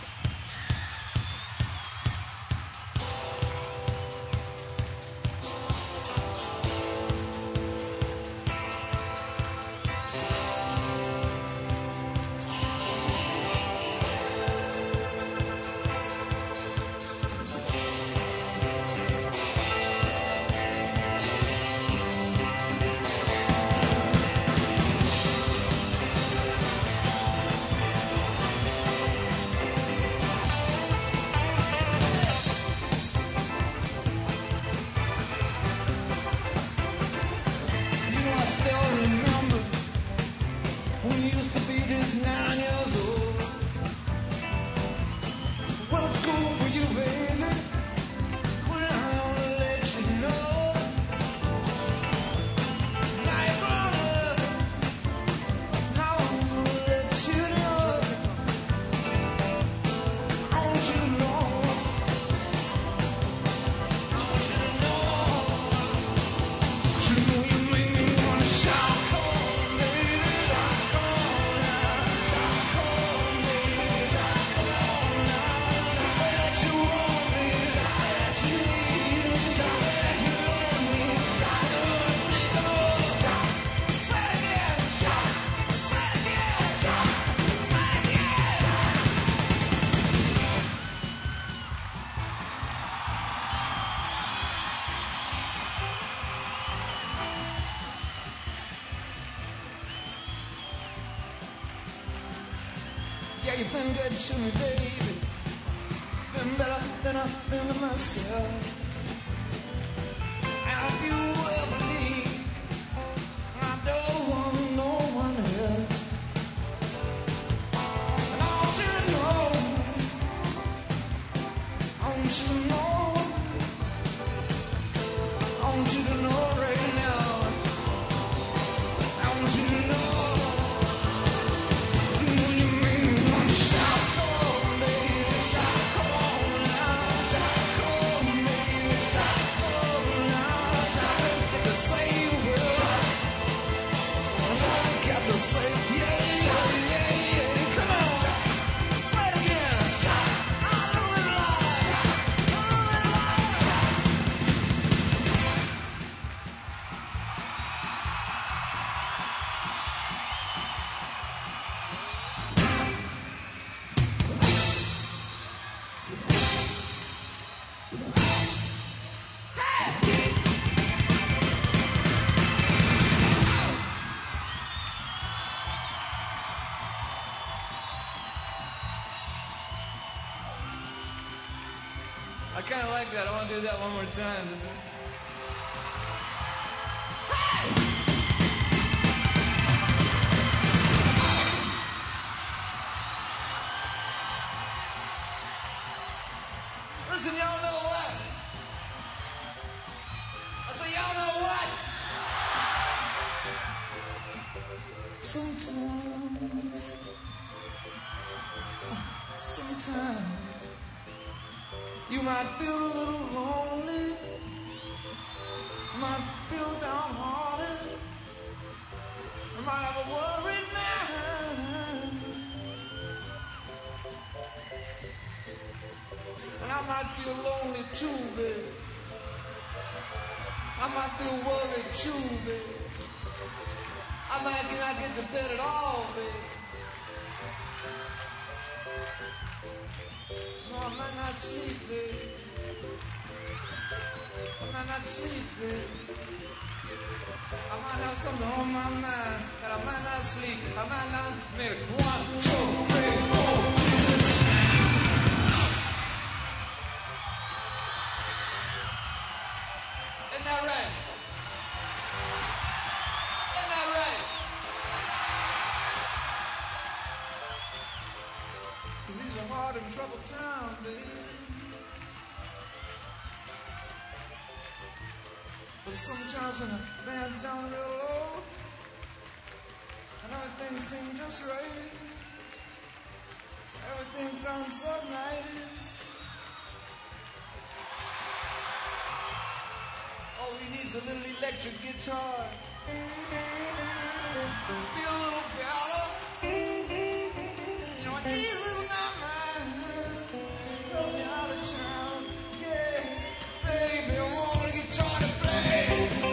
Speaker 8: You've been good to me, baby. Been better than I've been to myself. And if you ever leave, I don't want no one else. And I want you to know, I want you to know, I want you to know right now. I want you to know.
Speaker 9: I kind of like that. I want to do that one more time. Listen, y'all know what? I say, y'all know what?
Speaker 8: Sometimes, sometimes. You might feel a little lonely, you might feel downhearted, you might have a worried mind, and I might feel lonely too, baby. I might feel worried too, baby. I might not get to bed at all, baby. No, I might not sleep, baby. I might not sleep, baby. I might have something on my mind, and I might not sleep. I might not make it. One, two, three, four. Isn't that right? Isn't that right? Cause these are hard and troubled times, baby. But sometimes when the band's down real low, and and everything seems just right. Everything sounds so nice. All he needs is a little electric guitar. Feel a little better. You know, I need a little mama. Love me out of town. Yeah, baby, I want a guitar to play.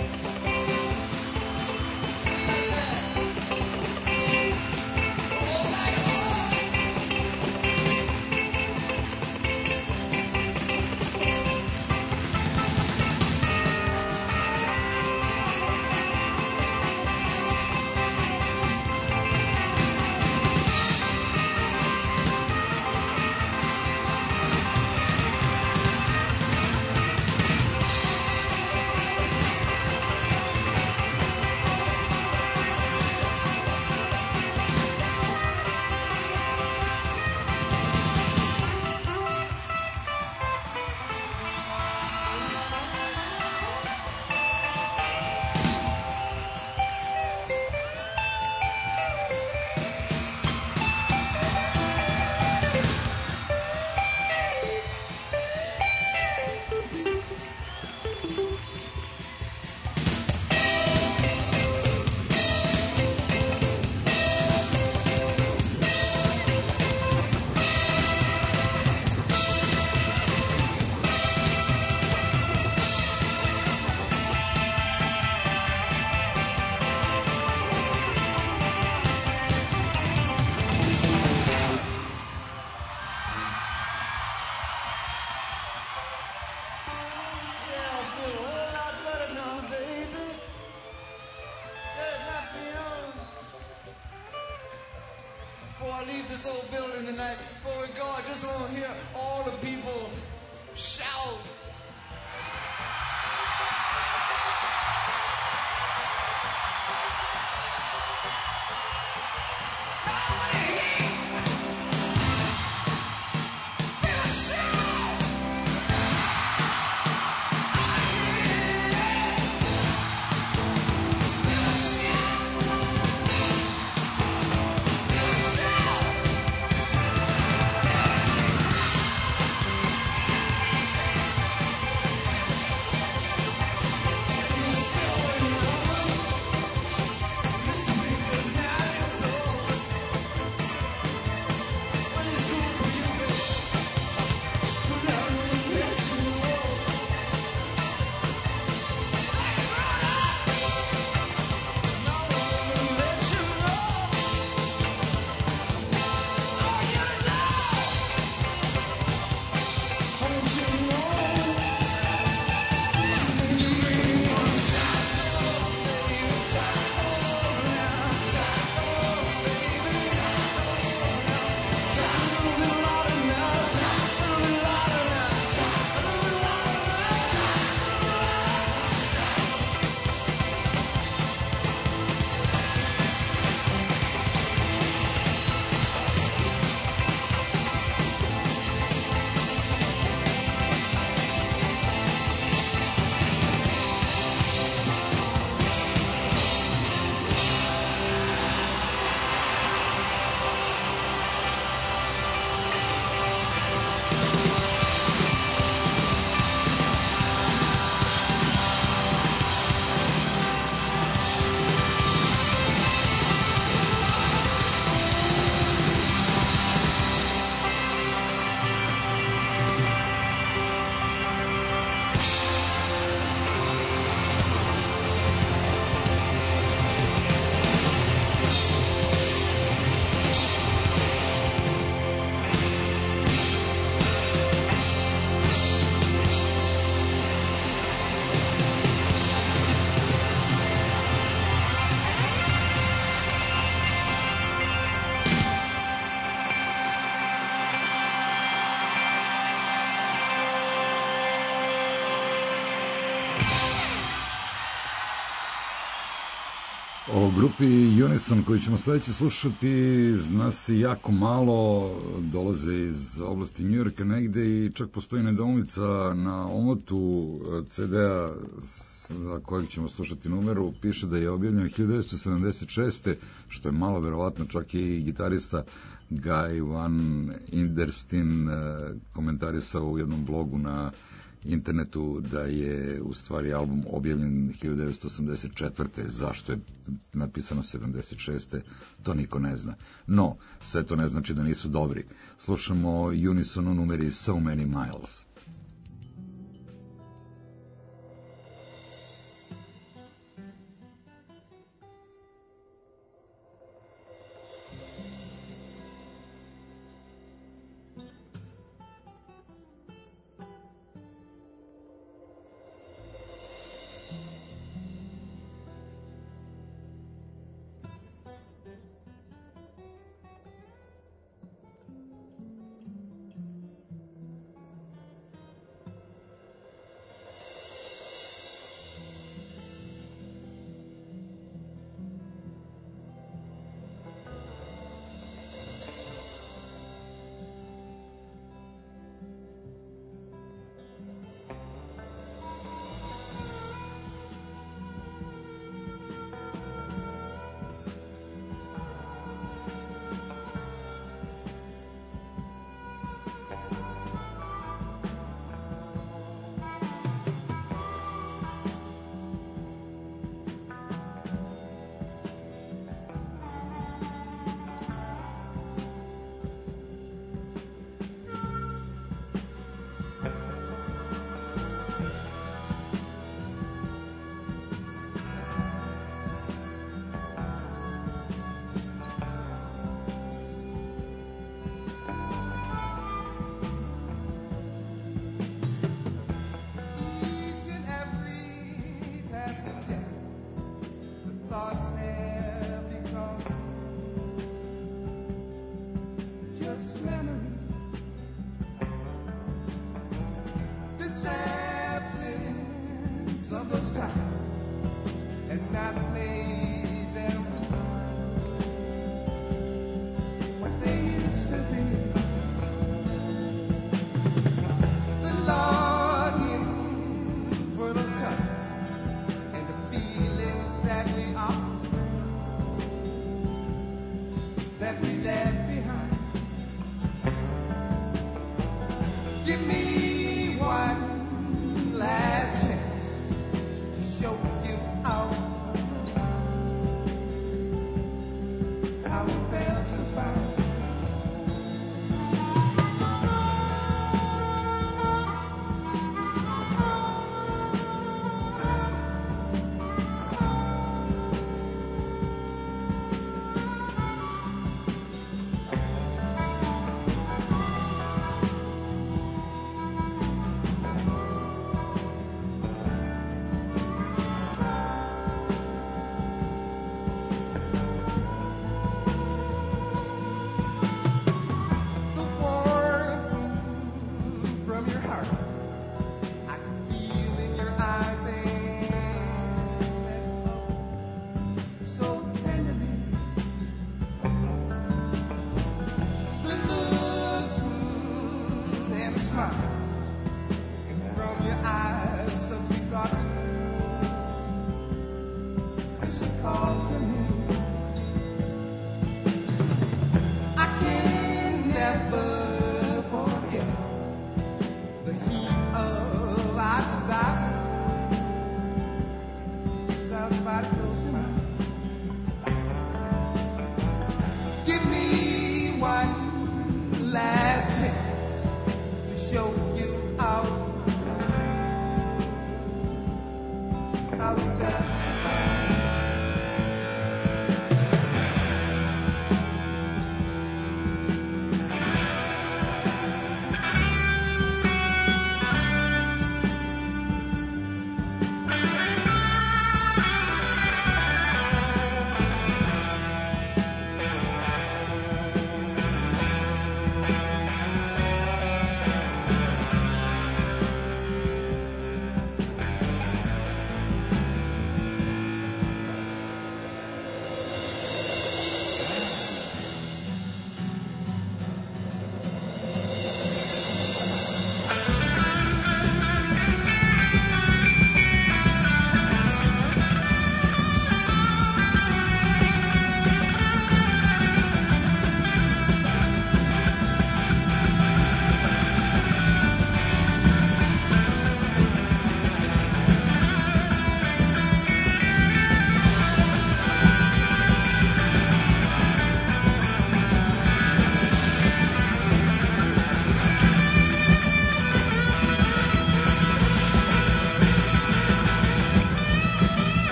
Speaker 2: O grupi Unison koju ćemo sledeće slušati zna se jako malo, dolaze iz oblasti New Yorka negde i čak postoji nedoumica na omotu ce de-a za kojeg ćemo slušati numeru, piše da je objavljen hiljadu devetsto sedamdeset šeste što je malo verovatno, čak i gitarista Guy Van Inderstin komentarisao u jednom blogu na internetu da je u stvari album objavljen hiljadu devetsto osamdeset četvrte Zašto je napisano sedamdeset šeste to niko ne zna. No, sve to ne znači da nisu dobri. Slušamo Unison u numeri So Many Miles.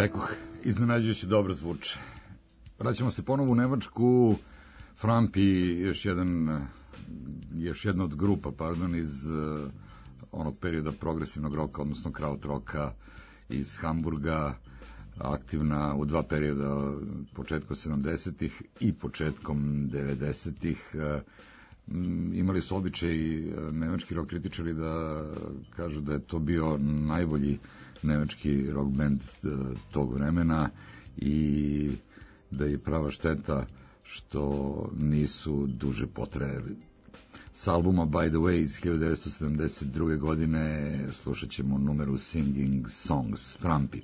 Speaker 2: rekoh, iznenađujuće dobro zvuče. Vraćamo se ponovo u Nemačku. Frampi, još jedan, još jedna od grupa, pardon, iz uh, onog perioda progresivnog roka, odnosno krautroka iz Hamburga, aktivna u dva perioda, početkom sedamdesetih i početkom devedesetih. Uh, imali su običaj nemački rock kritičari da kažu da je to bio najbolji nemački rock band tog vremena i da je prava šteta što nisu duže potrajali. S albuma By the Way iz hiljadu devetsto sedamdeset druge godine slušat ćemo numeru Singing Songs, Frampi.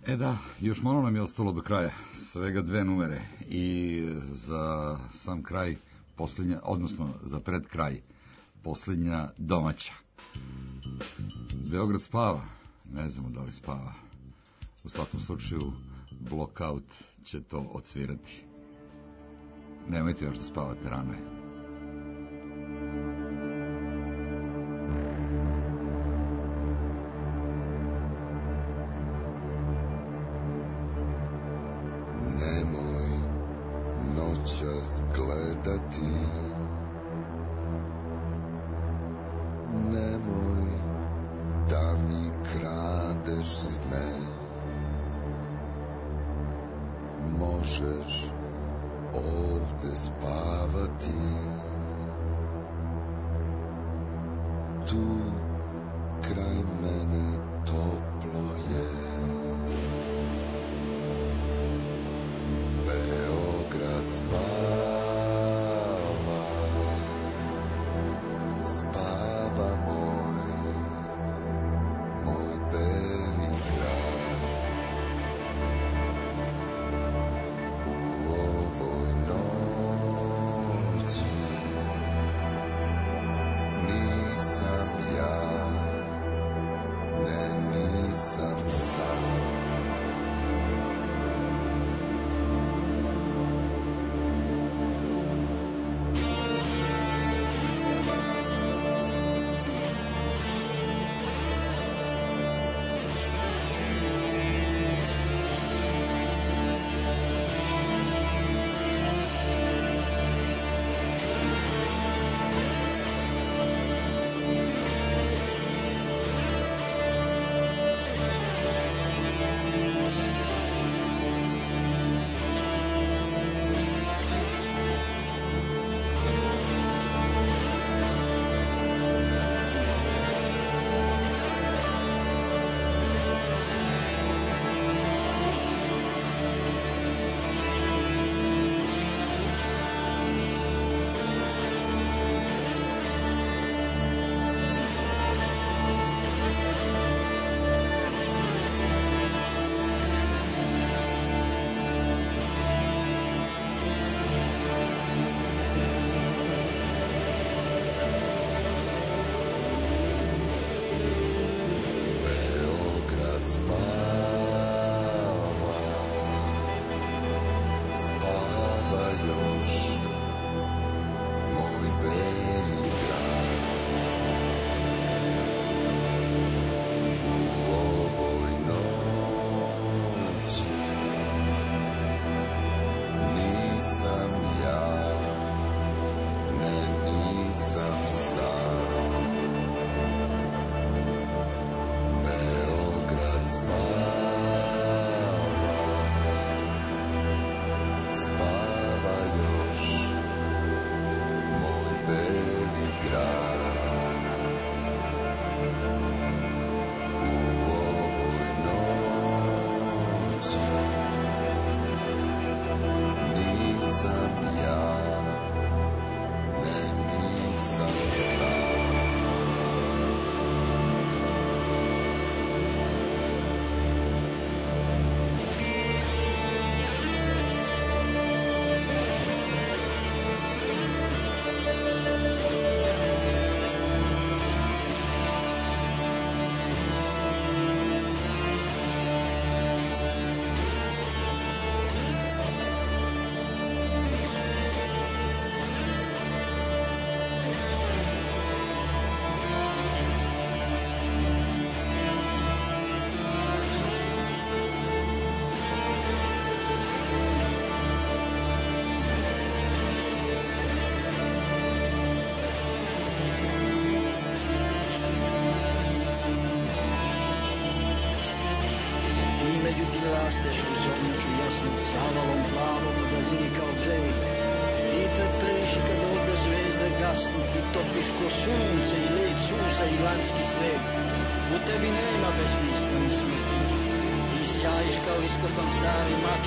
Speaker 2: E da, još malo nam je ostalo do kraja, svega dve numere i za sam kraj posljednja, odnosno za pred kraj posljednja domaća. Beograd spava, ne znamo da li spava. U svakom slučaju Blockout će to odsvirati. Nemojte još da spavate, rano je.
Speaker 10: Nemoj noćas gledati, nemoj da mi kradeš sne. Možeš ovde spavati, tu kraj mene toplo je. Beograd spava, spava moj, moj beli grad. U ovoj noći nisam ja, ne nisam sam.
Speaker 11: rasteš u zornicu jasnu, zavalom plavom u daljini kao brijeg. Ti trpeš i kad ovde zvezde gasnu i topiš ko sunce i led suza i lanjski sneg. U tebi nema besmisleni smrti, ti sjajiš kao iskopan stari mač.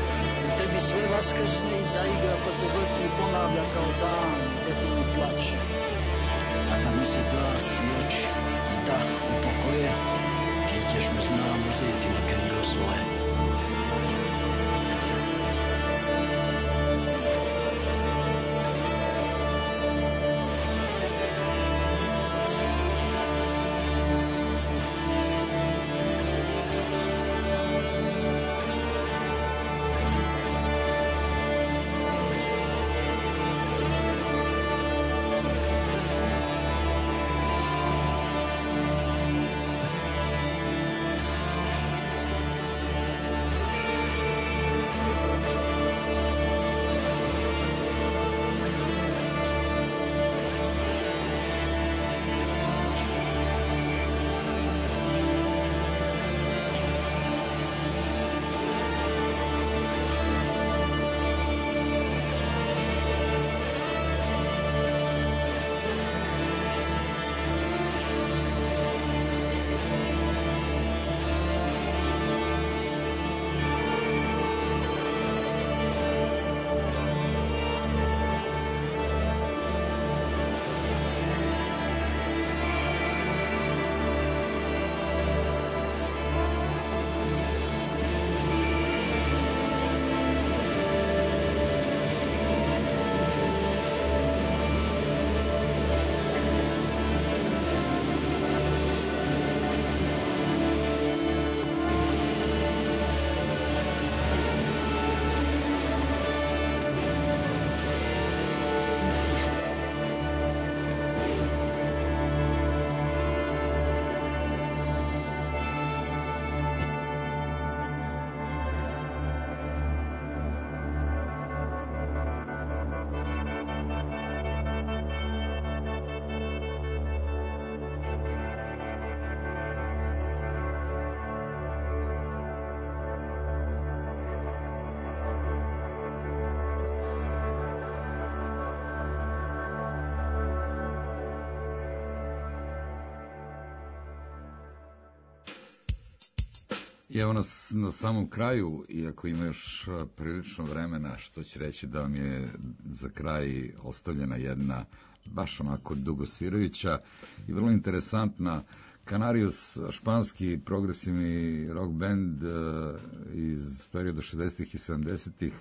Speaker 11: U tebi sve vaskrsne i zaigra pa se vrti i ponavlja kao dan i detinji plać. A kad mi se glas i oči i dah upokoje, ti ćeš me znam uzeti na krilo svoje.
Speaker 2: I evo nas na samom kraju, iako ima još prilično vremena, što će reći da vam je za kraj ostavljena jedna baš onako dugosvirajuća i vrlo interesantna Canarios, španski progresivni rock band iz perioda šezdesetih i sedamdesetih.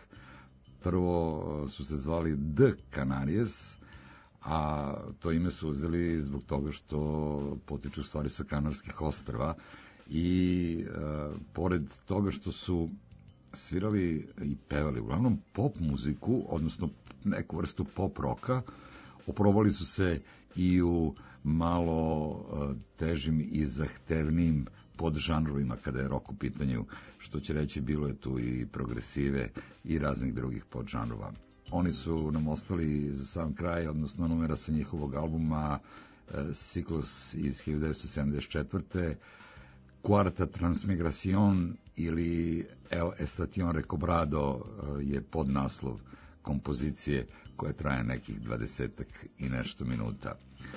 Speaker 2: Prvo su se zvali The Canarios, a to ime su uzeli zbog toga što potiču stvari sa Kanarskih ostrva. I e, pored toga što su svirali i pevali uglavnom pop muziku, odnosno neku vrstu pop roka, oprobali su se i u malo e, težim i zahtevnim podžanrovima kada je rock u pitanju, što će reći bilo je tu i progresive i raznih drugih podžanrova. Oni su nam ostali za sam kraj, odnosno numera sa njihovog albuma e, Ciklus iz hiljadu devetsto sedamdeset četvrte. Quarta Transmigración ili El Estación Recobrado je podnaslov kompozicije koja traje nekih dvadesetak i nešto minuta.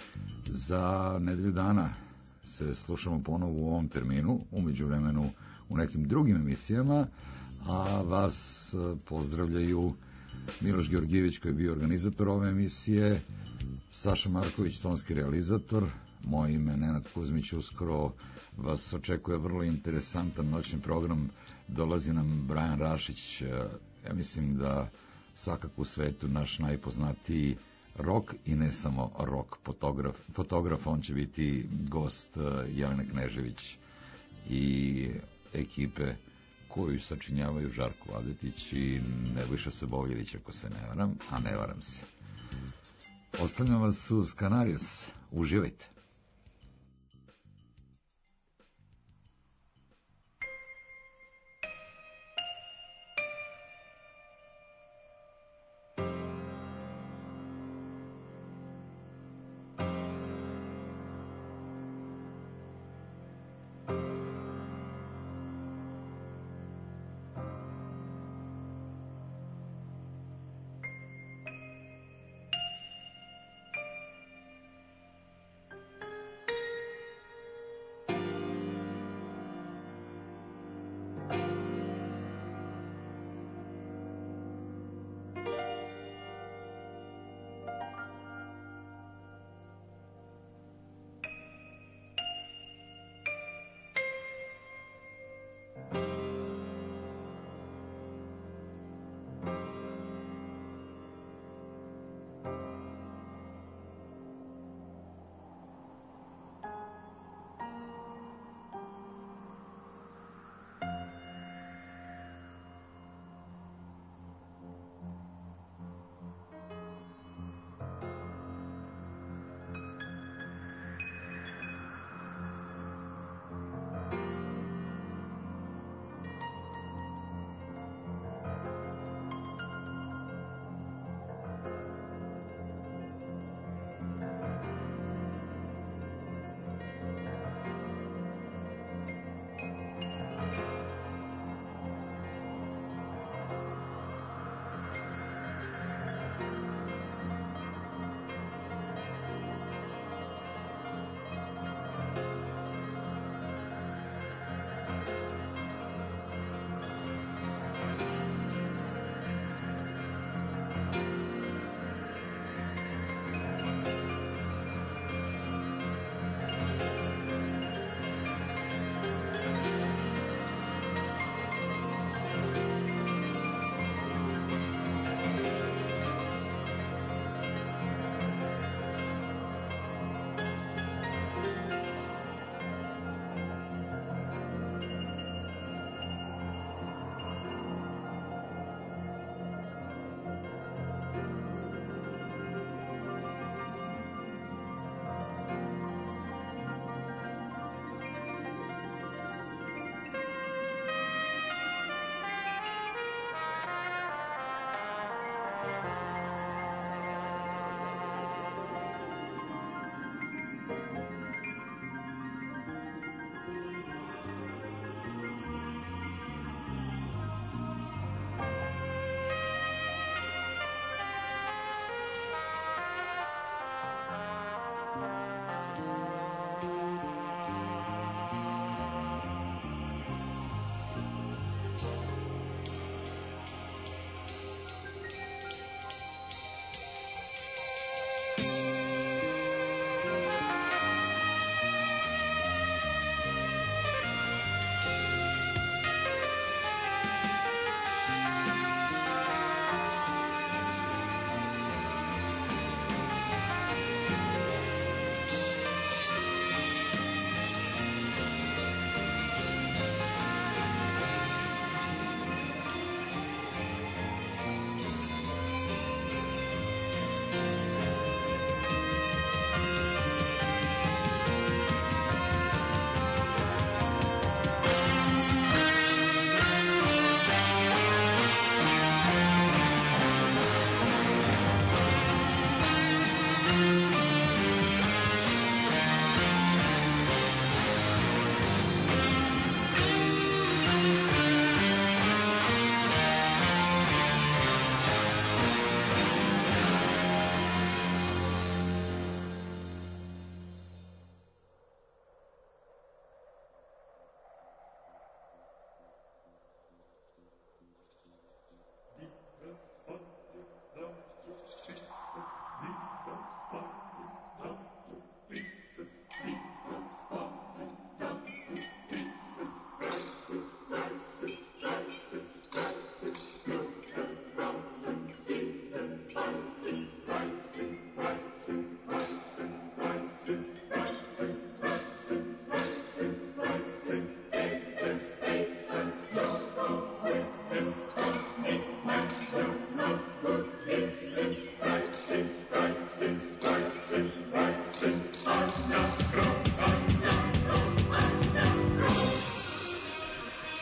Speaker 2: Za nedelju dana se slušamo ponovo u ovom terminu, umeđu vremenu u nekim drugim emisijama, a vas pozdravljaju Miloš Georgijević koji je bio organizator ove emisije, Saša Marković, tonski realizator, moje ime Nenad Kuzmić. Uskoro vas očekuje vrlo interesantan noćni program, dolazi nam Brajan Rašić, ja mislim da svakako u svetu naš najpoznatiji rock i ne samo rock fotograf, fotograf, on će biti gost Jelena Knežević i ekipe koju sačinjavaju Žarko Vladetić i Nebojša Sabovljević, ako se ne varam, a ne varam se. Ostavljam vas uz Canarios, uživajte.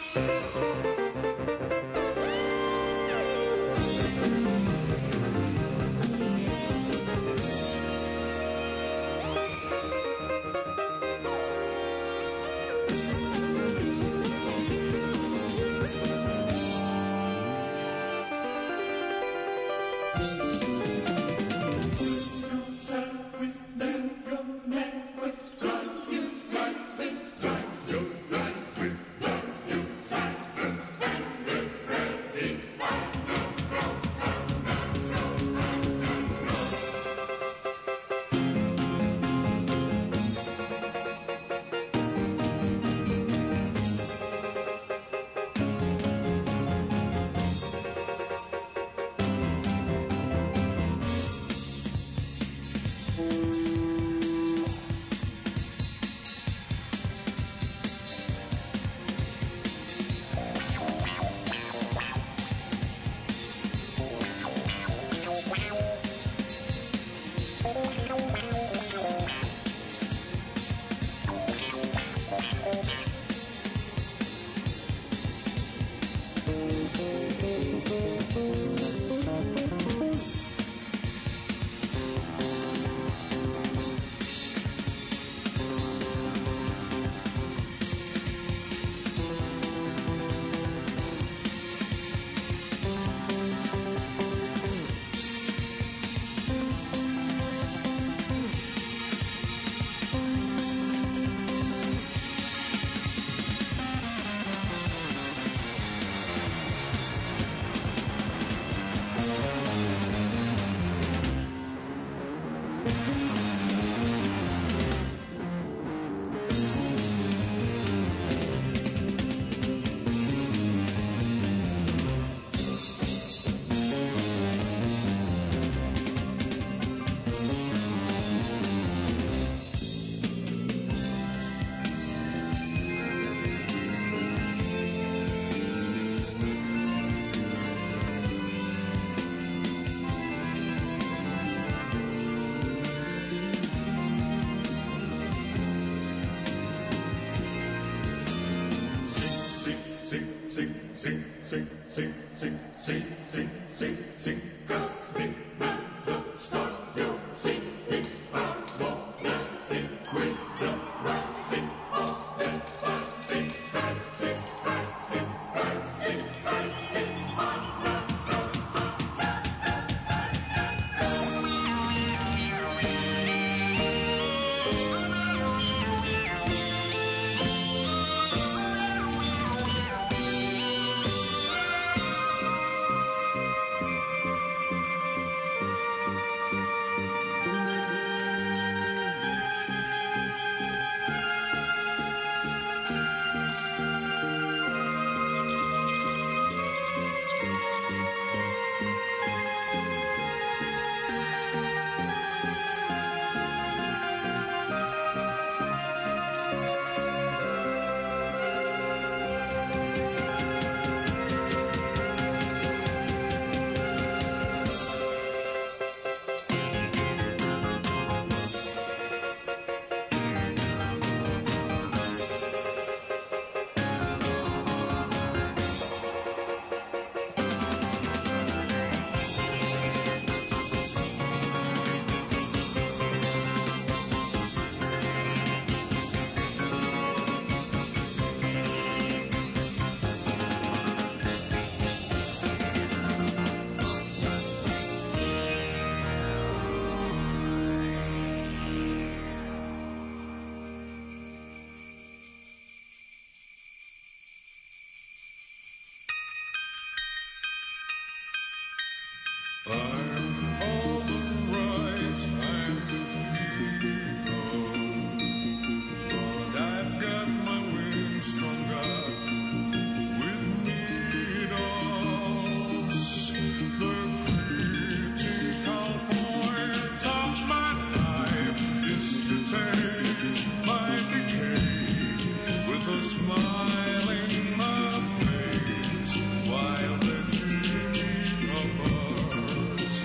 Speaker 6: Smile in my face while the dream of us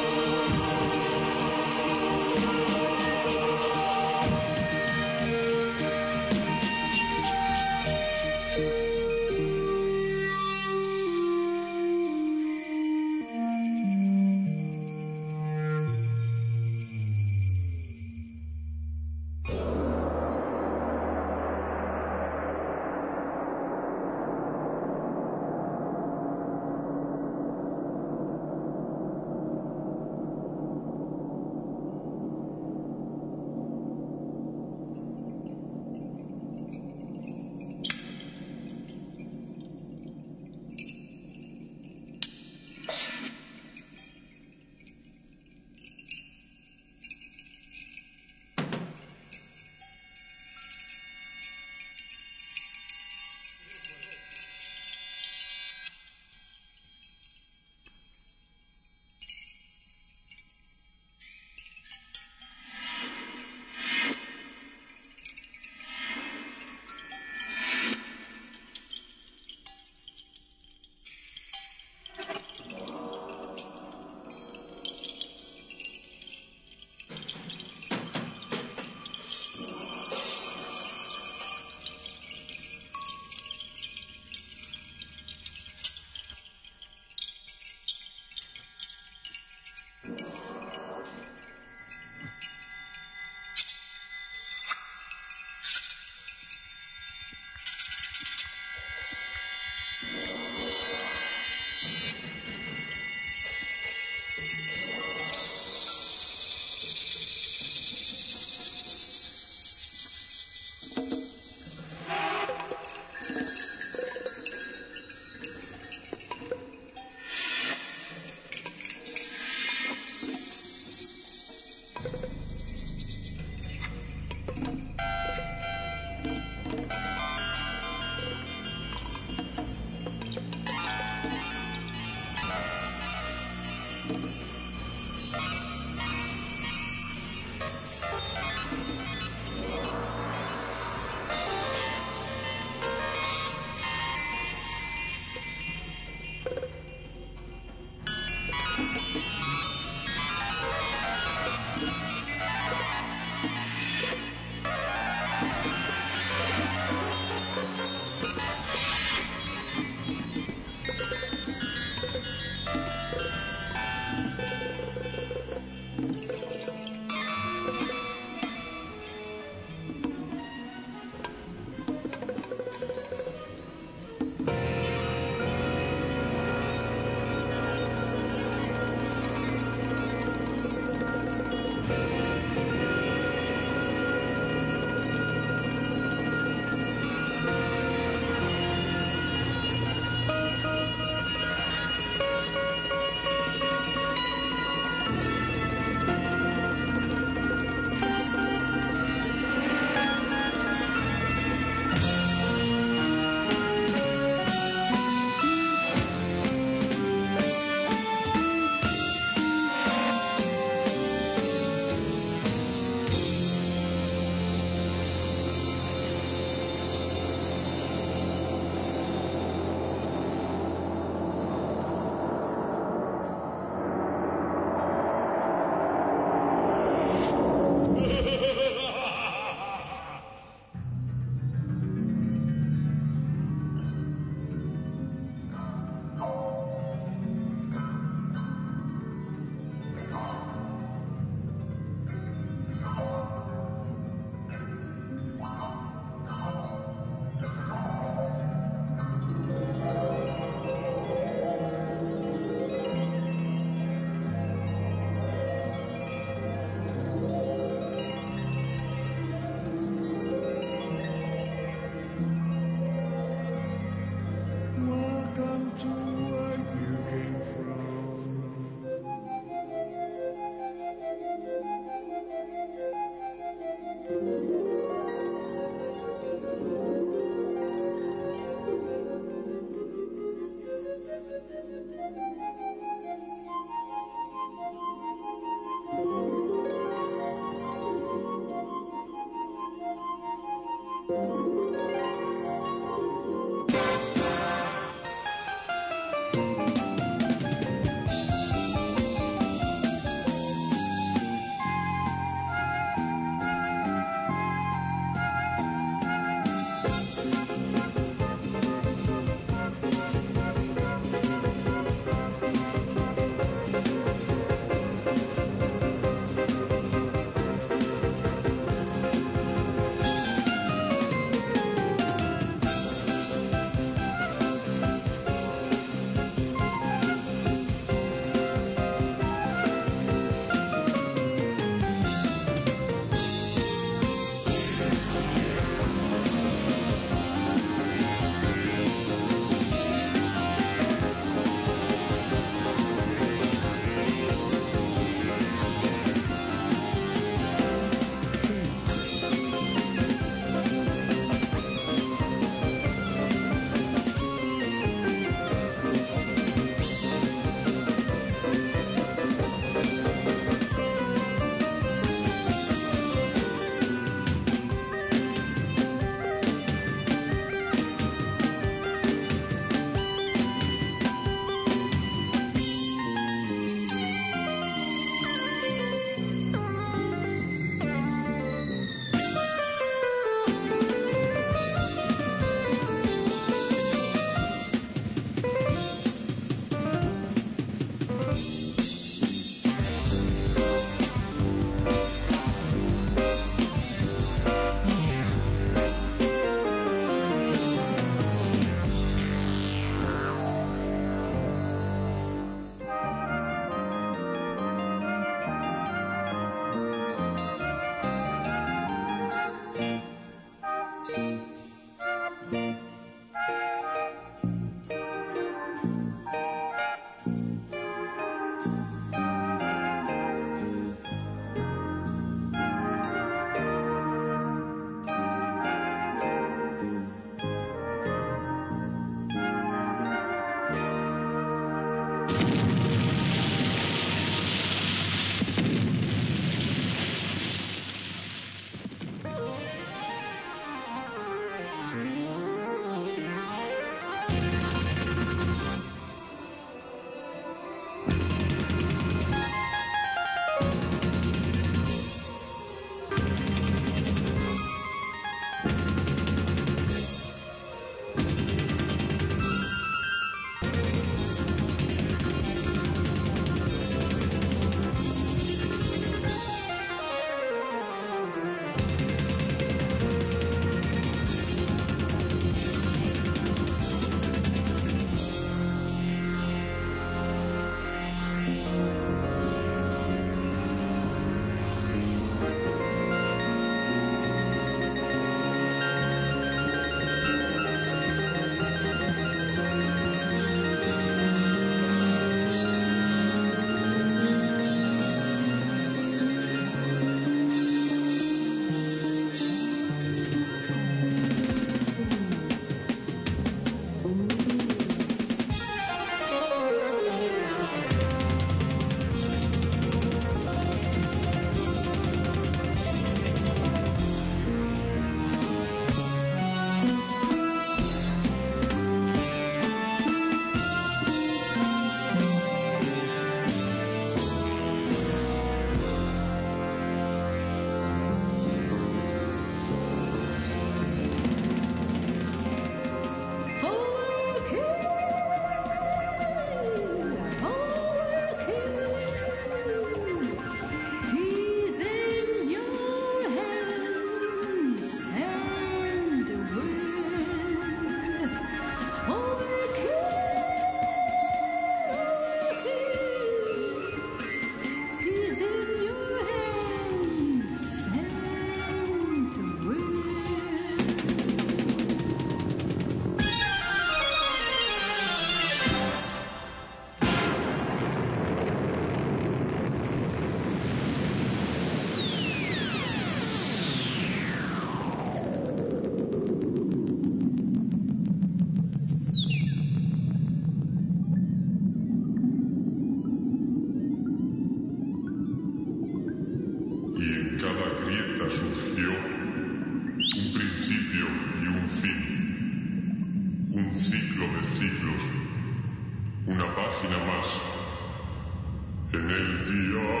Speaker 12: grieta surgió un principio y un fin, un ciclo de ciclos, una página más en el diario.